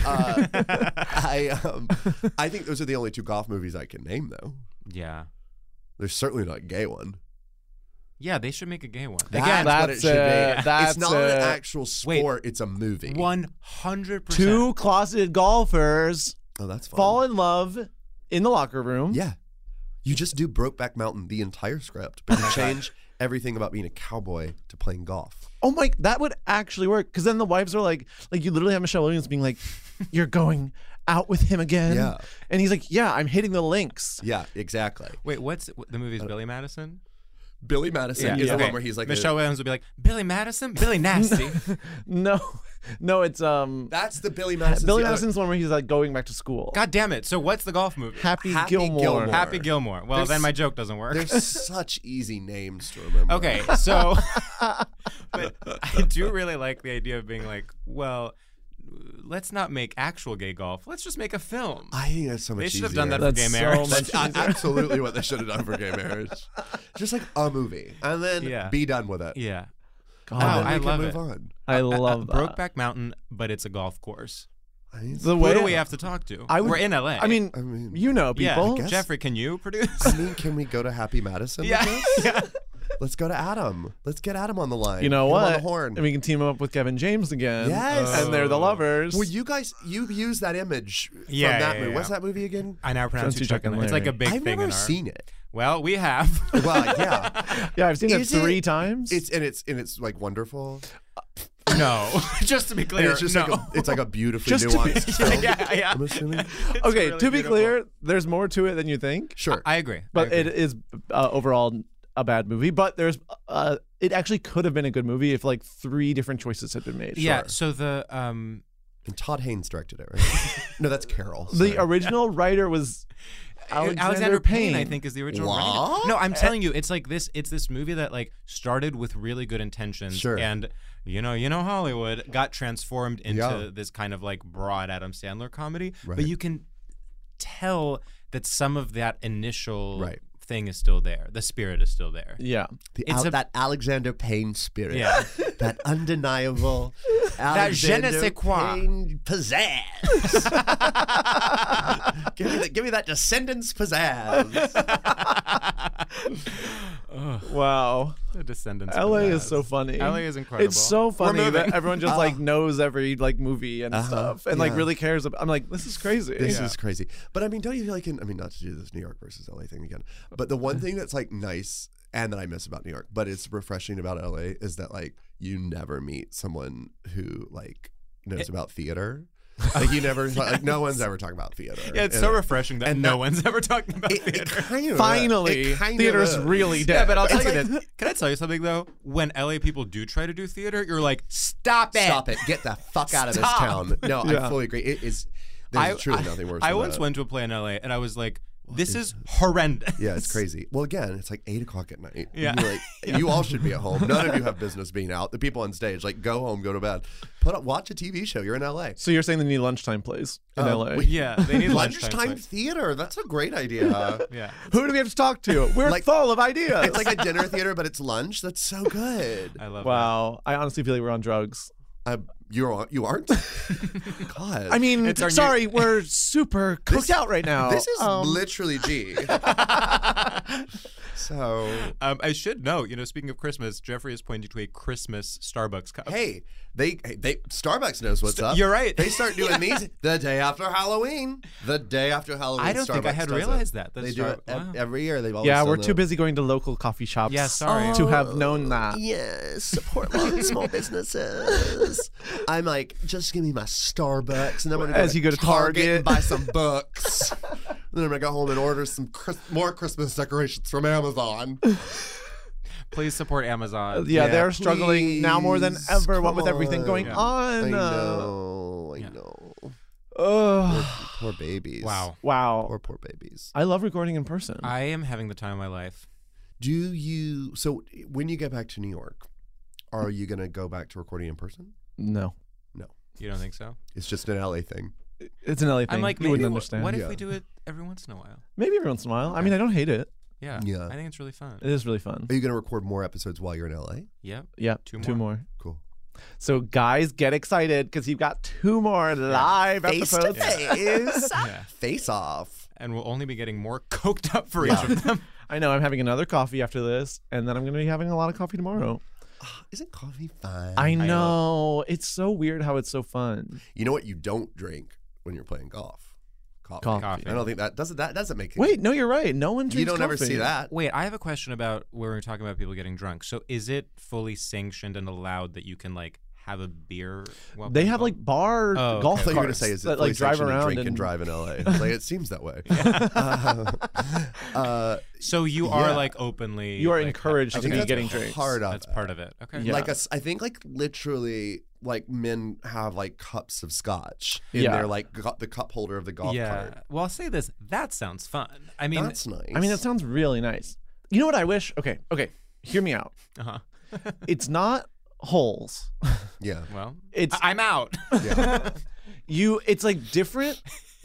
I think those are the only two golf movies I can name, though. Yeah. There's certainly not a gay one. Yeah, they should make a gay one. That's what it should be. that's It's not an actual sport. It's a movie. 100%. Two closeted golfers Oh, that's fun. fall in love in the locker room. Yeah. You just do Brokeback Mountain, the entire script, but you change everything about being a cowboy to playing golf. Oh my, that would actually work. Because then the wives are like you literally have Michelle Williams being like, "You're going out with him again." Yeah. And he's like, "Yeah, I'm hitting the links." Yeah, exactly. Wait, what's the movie's Billy Madison? Billy Madison is the one where he's like Michelle Williams would be like, Billy Madison? Billy Nasty. No, it's That's the Billy Madison. Billy Madison's one where he's like going back to school. God damn it. So what's the golf movie? Happy Gilmore. Happy Gilmore. Well, then my joke doesn't work. There's such easy names to remember. Okay, so but I do really like the idea of being like, well, let's not make actual gay golf. Let's just make a film. I think that's so much They should easier. have done that for gay That's so marriage. much That's absolutely what they should have done for gay marriage. Just like a movie, and then be done with it. Yeah. And Oh, then we I can love move it. on. I love that. Brokeback Mountain, but it's a golf course. The Who way do we have to talk to? We're in LA. I mean, you know people. Yeah. Jeffrey, can you produce? I mean, can we go to Happy Madison? Yeah. With this? Yeah. Let's go to Adam. Let's get Adam on the line. You know Get him what? On the horn. And we can team him up with Kevin James again. Yes. And they're the lovers. Well, you guys, you used that image from Yeah, that yeah, movie. yeah. What's that movie again? I now pronounce you Chuck and Larry. It's like a big I've thing never in our... seen it. Well, we have. Well, yeah. Yeah, I've seen it Is 3 times. It's like wonderful. No, just to be And clear, it's just no. like a beautifully Just to be- nuanced film. yeah. I'm assuming. Okay, really to be beautiful. clear, there's more to it than you think. Sure. I agree. But it is overall a bad movie. But there's it actually could have been a good movie if like 3 different choices had been made. Yeah. Sure. So the And Todd Haynes directed it, right? No, that's Carol. The original writer was Alexander Payne. I think, is the original What? writer. No, I'm telling you, it's like this. It's this movie that like started with really good intentions, Sure. and you know, Hollywood got transformed into Yeah. this kind of like broad Adam Sandler comedy. Right. But you can tell that some of that initial Right. thing is still there. The spirit is still there. Yeah. That Alexander Payne spirit. Yeah. That undeniable That je ne Alexander sais quoi. Payne pizzazz. give me that Descendants pizzazz. Wow. The Descendants. LA pizzazz. is so funny. LA is incredible. It's so funny We're moving. that everyone just like knows every like movie and stuff and like yeah. really cares about. I'm like, this is crazy. This is crazy. But I mean, don't you feel like not to do this New York versus LA thing again, but the one thing that's like nice and that I miss about New York, but it's refreshing about LA is that like you never meet someone who like knows about theater. Like you never, like no one's ever talking about theater. Yeah, it's And so refreshing that and no that- one's ever talking about theater. Finally, theater's really dead. Yeah, but I'll tell It's you like- this. Can I tell you something though? When LA people do try to do theater, you're like, stop it. Stop it. Get the fuck out of this Stop. town. No, Yeah. I fully agree. It is. There's truly nothing worse. I than once that. went to a play in LA and I was like, this is horrendous. Yeah, it's crazy. Well, again, it's like 8 o'clock at night. Yeah. You're like, you all should be at home. None of you have business being out. The people on stage, like, go home, go to bed. Watch a TV show. You're in LA. So you're saying they need lunchtime plays in LA? Yeah, they need lunchtime theater. That's a great idea. Yeah. Who do we have to talk to? We're Like- full of ideas. It's like a dinner theater, but it's lunch. That's so good. I love wow. I honestly feel like we're on drugs. You aren't? God. I mean, It's our sorry, we're super cooked out right now. This is literally G. So I should know, speaking of Christmas, Jeffrey is pointing to a Christmas Starbucks cup. hey, they Starbucks knows what's up. You're right. They start doing these the day after Halloween. The day after Halloween. I don't think I Starbucks had does realized that. They do it Wow. every year. They've always Yeah, done we're that. too busy going to local coffee shops. Yeah, sorry. To have known that. Yes, support local small businesses. I'm like, just give me my Starbucks, and then I'm gonna As you go to Target. and buy some books. Then I'm gonna go home and order some more Christmas decorations from Amazon. Please support Amazon. Yeah, they're struggling now more than please, ever. What come with everything going on. on. I know. Ugh. Poor babies. Wow. Poor babies. I love recording in person. I am having the time of my life. So when you get back to New York, are you gonna go back to recording in person? No. You don't think so? It's just an LA thing. It's an LA thing. I'm like, you maybe wouldn't understand. what if we do it every once in a while? Maybe every once in a while. I mean, I don't hate it. Yeah. Yeah. I think it's really fun. It is really fun. Are you gonna record more episodes while you're in LA? Yep. Yeah, Two more. Cool. So guys, get excited because you've got 2 more live Face to episodes. Yeah. Face off. And we'll only be getting more coked up for each of them. I know. I'm having another coffee after this, and then I'm going to be having a lot of coffee tomorrow. Isn't coffee fun? I know. It's so weird how it's so fun. You know what you don't drink when you're playing golf? Coffee. I don't think that doesn't make it. Wait, no, you're right. No one drinks You don't ever coffee. see that. Wait, I have a question about where we're talking about people getting drunk. So is it fully sanctioned and allowed that you can have a beer? While They playing have golf? bar Oh, golf I thought you were going to carts say, is it that fully drive sanctioned to around drink and drive in LA? Like, it seems that way. So you are openly. You are encouraged to be that's getting drinks. part of That's it. part of it. Okay. Yeah. I think literally men have cups of scotch in Yeah. their the cup holder of the golf cart. Well, I'll say this. That sounds fun. I mean, That's nice. I mean, that sounds really nice. You know what I wish? Okay. Hear me out. uh-huh. It's not holes. Yeah. Well, It's I'm out. Yeah. It's different,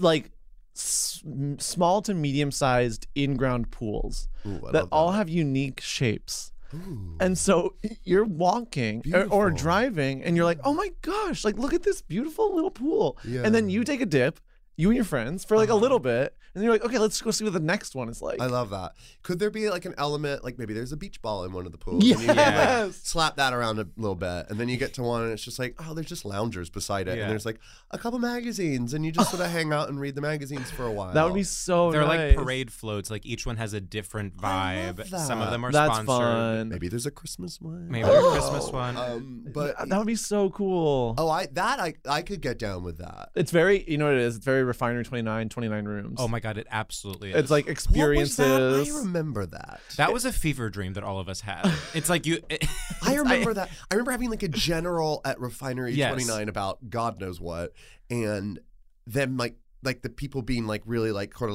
small to medium sized in-ground pools Ooh, I that love all have unique shapes. Ooh. And so you're walking or Beautiful. driving and you're like, oh my gosh, look at this beautiful little pool. Yeah. And then you take a dip, you and your friends, for a little bit. And then you're like, okay, let's go see what the next one is like. I love that. Could there be an element, maybe there's a beach ball in one of the pools? Yes. And you can, slap that around a little bit. And then you get to one and it's just there's just loungers beside it. Yeah. And there's a couple magazines and you just sort of hang out and read the magazines for a while. That would be so They're nice. parade floats. Each one has a different I vibe. love that. Some of them are That's sponsored. fun. Maybe there's a Christmas one. Maybe a Christmas one. But That would be so cool. I could get down with that. It's very, you know what it is? It's very Refinery 29 rooms. Oh my God, it absolutely is. It's experiences. What was that? I remember that. That was a fever dream that all of us had. It's you. I remember that. I remember having a general at Refinery Yes. 29 about God knows what, and them the people being really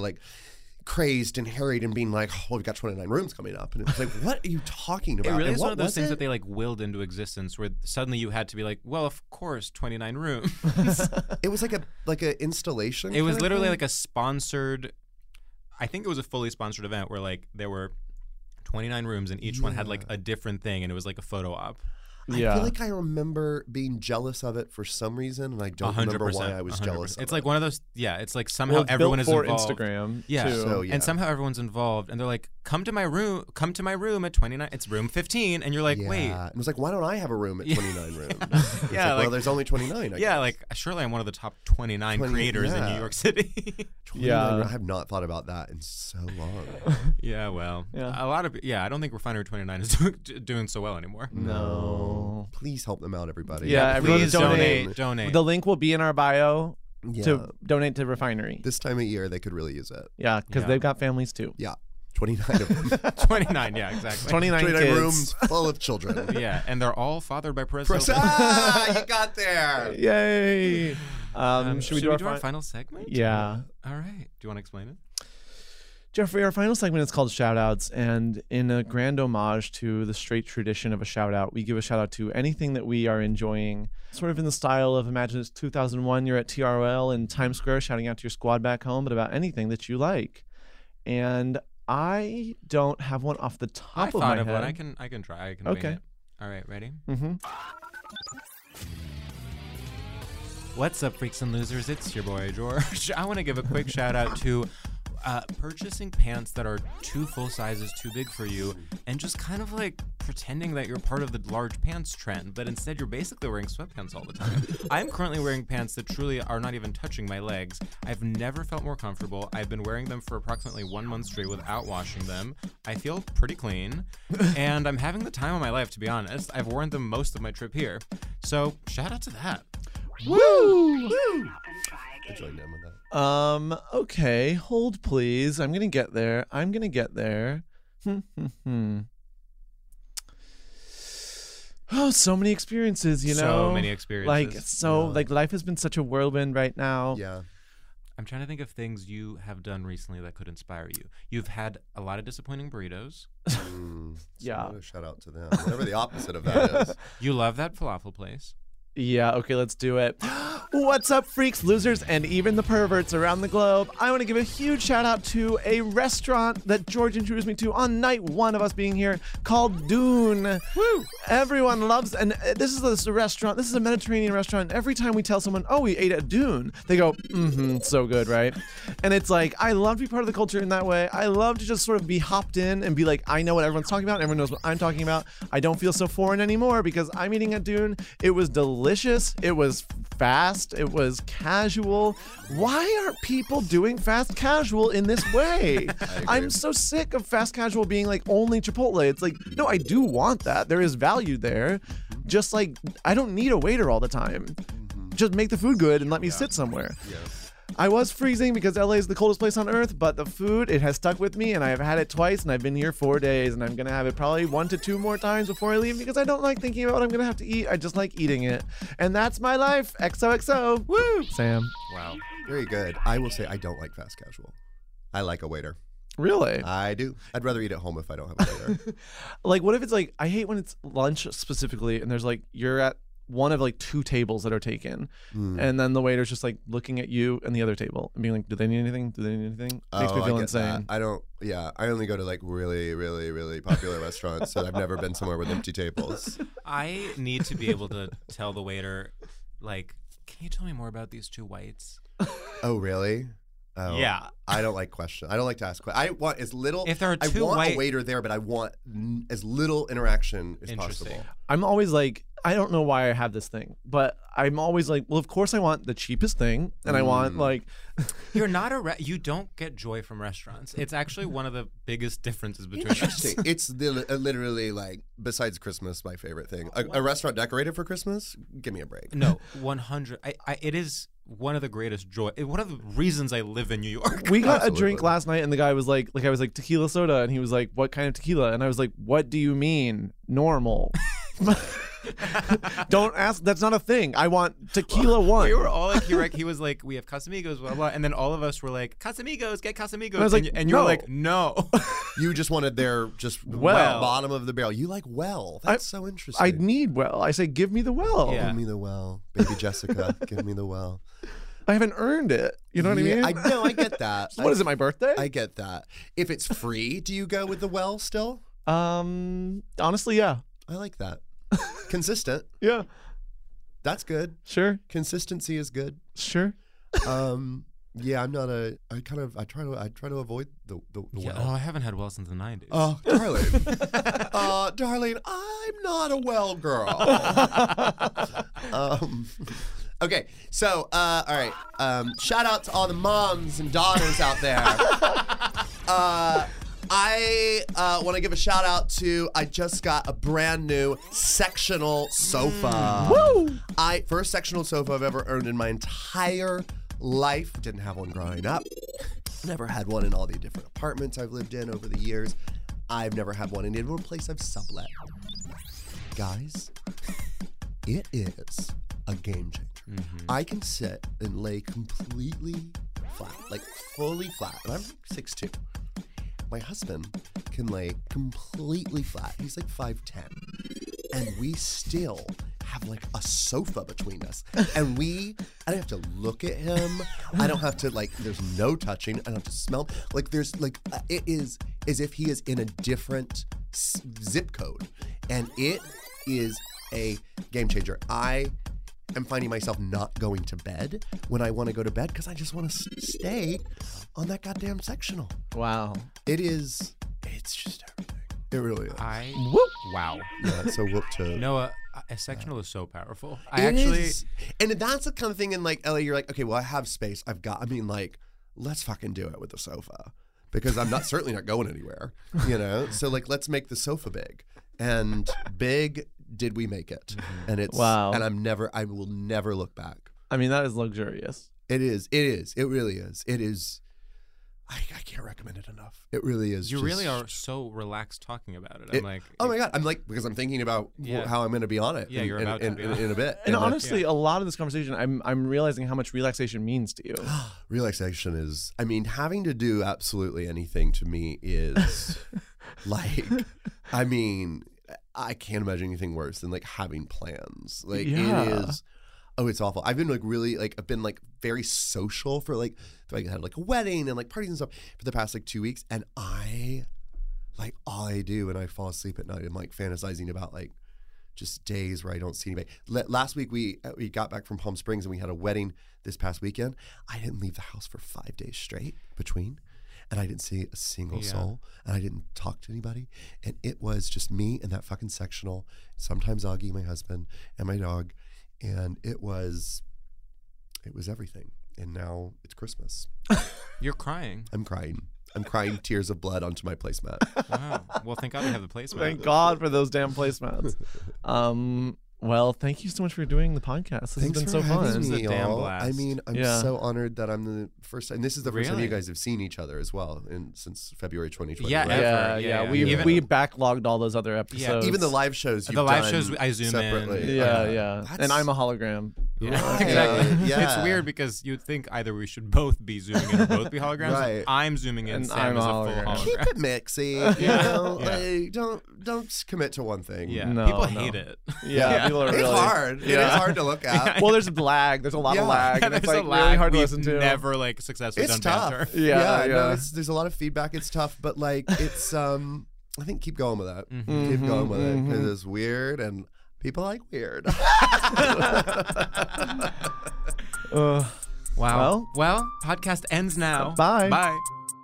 crazed and harried and being like, oh, we've got 29 rooms coming up, and it's what are you talking about? It really and is what one of those was things it? that they willed into existence, where suddenly you had to be well, of course, 29 rooms. It was a installation. It was kind of literally thing? a sponsored. I think it was a fully sponsored event where there were 29 rooms and each one had a different thing, and it was a photo op. I feel I remember being jealous of it for some reason, and I don't remember why I was 100%. jealous of It's it. one of those, it's somehow Well, it's everyone built is for involved. Instagram, Yeah. too. So, yeah. And somehow everyone's involved, and they're come to my room at 29. It's room 15, and you're Yeah. wait. And it was why don't I have a room at 29 rooms? It's Yeah, well, there's only 29. I guess. Surely I'm one of the top 29 creators in New York City. 29, I have not thought about that in so long. Yeah, well, Yeah. a lot of I don't think Refinery 29 is doing so well anymore. No. Please help them out, everybody. Yeah, everyone Please donate. donate. The link will be in our bio Yeah. to donate to Refinery. This time of year, they could really use it. Yeah, because Yeah. they've got families too. Yeah. 29 of them. 29, yeah, exactly. 29 29 kids. rooms full of children. Yeah, and they're all fathered by Perez Hilton. You got there. Yay. Should we do our our final segment? Yeah. All right. Do you want to explain it? Jeffrey, our final segment is called Shoutouts, and in a grand homage to the straight tradition of a shout-out, we give a shout-out to anything that we are enjoying, sort of in the style of imagine it's 2001, you're at TRL in Times Square shouting out to your squad back home, but about anything that you like. And I don't have one off the top of my head. One. I can try. I can wing Okay. it. All right, ready? Mm-hmm. What's up, freaks and losers? It's your boy, George. I want to give a quick shout out to purchasing pants that are 2 full sizes too big for you and just kind of like pretending that you're part of the large pants trend, but instead you're basically wearing sweatpants all the time. I'm currently wearing pants that truly are not even touching my legs. I've never felt more comfortable. I've been wearing them for approximately 1 month straight without washing them. I feel pretty clean, and I'm having the time of my life, to be honest. I've worn them most of my trip here. So shout out to that. Woo! I joined in with that. Okay, hold please. I'm gonna get there. Oh, so many experiences, you know? So many experiences. Like life has been such a whirlwind right now. Yeah. I'm trying to think of things you have done recently that could inspire you. You've had a lot of disappointing burritos. Yeah. Shout out to them. Whatever the opposite of that is. You love that falafel place. Yeah, okay, let's do it. What's up, freaks, losers, and even the perverts around the globe? I want to give a huge shout out to a restaurant that George introduced me to on night 1 of us being here called Dune. Woo! Everyone loves, and this is a restaurant, this is a Mediterranean restaurant. Every time we tell someone, oh, we ate at Dune, they go, so good, right? And it's like, I love to be part of the culture in that way. I love to just sort of be hopped in and be like, I know what everyone's talking about, everyone knows what I'm talking about. I don't feel so foreign anymore because I'm eating at Dune. It was delicious. It was fast. It was casual. Why aren't people doing fast casual in this way? I'm so sick of fast casual being like only Chipotle. It's like, no, I do want that. There is value there. Just like, I don't need a waiter all the time. Just make the food good and let me sit somewhere. I was freezing because LA is the coldest place on earth, but the food, it has stuck with me, and I've had it twice, and I've been here 4 days, and I'm going to have it probably 1 to 2 more times before I leave because I don't like thinking about what I'm going to have to eat. I just like eating it. And that's my life. XOXO. Woo! Sam. Wow. Very good. I will say I don't like fast casual. I like a waiter. Really? I do. I'd rather eat at home if I don't have a waiter. Like, what if it's like, I hate when it's lunch specifically, and there's like, you're at one of like 2 tables that are taken, and then the waiter's just like looking at you and the other table and being like, do they need anything? Makes me feel insane. I don't, I only go to like really, really, really popular restaurants, so I've never been somewhere with empty tables. I need to be able to tell the waiter, like, can you tell me more about these 2 whites? Oh, really? Oh, yeah. I don't like questions. I don't like to ask questions. I want as little. If there are 2 I want white... a waiter there, but I want as little interaction as possible. I'm always like, I don't know why I have this thing, but I'm always like, well, of course I want the cheapest thing, and I want like. You're not you don't get joy from restaurants. It's actually one of the biggest differences between Interesting. us. It's literally like, besides Christmas, my favorite thing. A restaurant decorated for Christmas? Give me a break. No, 100. It is one of the greatest joy. One of the reasons I live in New York. We got a drink last night, and the guy was like I was like, tequila soda, and he was like, what kind of tequila? And I was like, what do you mean normal? Don't ask. That's not a thing. I want tequila one. We were all like, he was like, we have Casamigos, blah, blah. And then all of us were like, Casamigos, get Casamigos. And I was like, and you were like, no. You just wanted their just bottom of the barrel. You like That's so interesting. I need well. I say, give me the well. Yeah. Give me the well. Baby Jessica, give me the well. I haven't earned it. You know what I mean? I get that. What is it, my birthday? I get that. If it's free, do you go with the well still? Honestly, yeah. I like that. Consistent. Yeah. That's good. Sure. Consistency is good. Sure. Yeah, I'm not I try to avoid the well. Oh, I haven't had well since the 90s. Oh, darling. Darling, I'm not a well girl. Okay, so all right. Shout out to all the moms and daughters out there. I want to give a shout out to, I just got a brand new sectional sofa. Woo! First sectional sofa I've ever owned in my entire life. Didn't have one growing up. Never had one in all the different apartments I've lived in over the years. I've never had one in any one place I've sublet. Guys, it is a game changer. Mm-hmm. I can sit and lay completely flat, like fully flat, and I'm 6'2". My husband can lay completely flat. He's like 5'10". And we still have like a sofa between us. And I don't have to look at him. I don't have to there's no touching. I don't have to smell. It is as if he is in a different zip code. And it is a game changer. I am finding myself not going to bed when I want to go to bed because I just want to stay on that goddamn sectional. Wow. It's just everything. It really is. Wow. Yeah, so whoop to Noah, a sectional is so powerful. And that's the kind of thing in like LA, you're like, okay, well, I have space. Let's fucking do it with the sofa. Because I'm certainly not going anywhere, you know? So like, let's make the sofa big. And big did we make it. And it's, wow. And I will never look back. I mean, that is luxurious. It is. It really is. It is. I can't recommend it enough. It really is. You really are so relaxed talking about it. I'm like, oh my God. I'm like, because I'm thinking about how I'm going to be on it. Yeah, you're about to be in a bit. And honestly, a lot of this conversation, I'm realizing how much relaxation means to you. Relaxation is, having to do absolutely anything to me is like, I can't imagine anything worse than like having plans. Like it is. Oh, it's awful. I've been like really like I've been like very social for like I had like a wedding and like parties and stuff for the past like 2 weeks, and I like all I do when I fall asleep at night, I'm like fantasizing about like just days where I don't see anybody. Last week we got back from Palm Springs and we had a wedding this past weekend. I didn't leave the house for 5 days straight between. And I didn't see a single soul, and I didn't talk to anybody, and it was just me and that fucking sectional. Sometimes Augie, my husband, and my dog. And it was everything. And now it's Christmas. You're crying. I'm crying. I'm crying tears of blood onto my placemat. Wow. Well, thank God we have the placemat. Thank God for those damn placemats. Well, thank you so much for doing the podcast. This has been so fun. This is a damn blast. I'm so honored that I'm the first time. And this is the first time you guys have seen each other as well since February 2020. Yeah, right? yeah. We backlogged all those other episodes. Yeah. Even the live shows you've the live done shows I zoom separately. in. Yeah. And I'm a hologram. Yeah, exactly. Yeah. It's weird because you'd think either we should both be zooming in or both be holograms. Right. I'm zooming in. And Sam is a full hologram. Keep it mixy. You know, like, don't commit to one thing. Yeah, No, people no. hate it. Yeah, people are really. It's hard. It is hard to look at. Well, there's lag. There's a lot of lag. And There's it's like a lag. really hard to We've listen to. never like successfully It's done tough. banter. Yeah. No, there's a lot of feedback. It's tough, but like it's I think keep going with that. Keep going with it because it's weird and people like weird. Wow. Well, podcast ends now. Bye. Bye.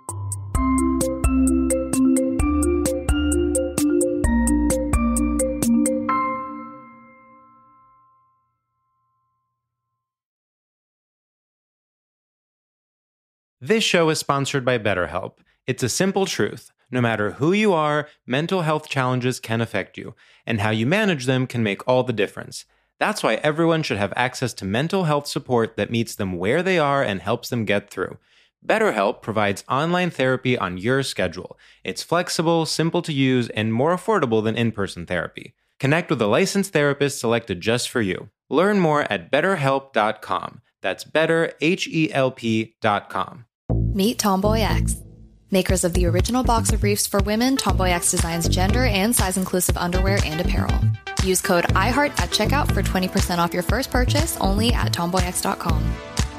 This show is sponsored by BetterHelp. It's a simple truth. No matter who you are, mental health challenges can affect you, and how you manage them can make all the difference. That's why everyone should have access to mental health support that meets them where they are and helps them get through. BetterHelp provides online therapy on your schedule. It's flexible, simple to use, and more affordable than in-person therapy. Connect with a licensed therapist selected just for you. Learn more at BetterHelp.com. That's BetterHelp.com. Meet Tomboy X. Makers of the original boxer briefs for women, Tomboy X designs gender and size-inclusive underwear and apparel. Use code IHEART at checkout for 20% off your first purchase only at tomboyx.com.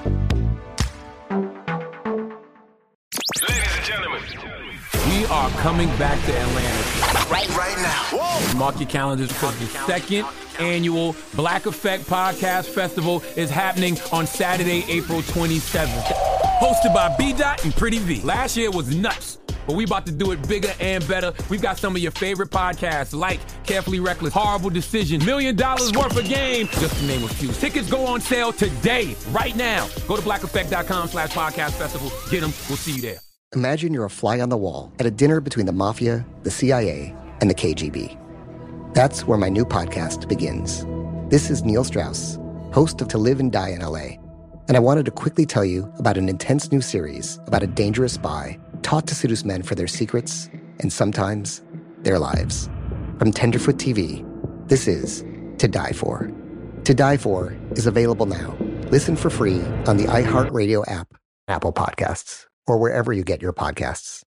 Ladies and gentlemen, We are coming back to Atlanta right now. Whoa. Mark your calendars because the second annual Black Effect Podcast Festival is happening on Saturday, April 27th. Hosted by B-Dot and Pretty V. Last year was nuts, but we about to do it bigger and better. We've got some of your favorite podcasts like Carefully Reckless, Horrible Decision, $1 Million Worth of Game, just to name a few. Tickets go on sale today, right now. Go to blackeffect.com/podcast festival. Get them. We'll see you there. Imagine you're a fly on the wall at a dinner between the mafia, the CIA, and the KGB. That's where my new podcast begins. This is Neil Strauss, host of To Live and Die in LA. And I wanted to quickly tell you about an intense new series about a dangerous spy taught to seduce men for their secrets and sometimes their lives. From Tenderfoot TV, this is To Die For. To Die For is available now. Listen for free on the iHeartRadio app, Apple Podcasts, or wherever you get your podcasts.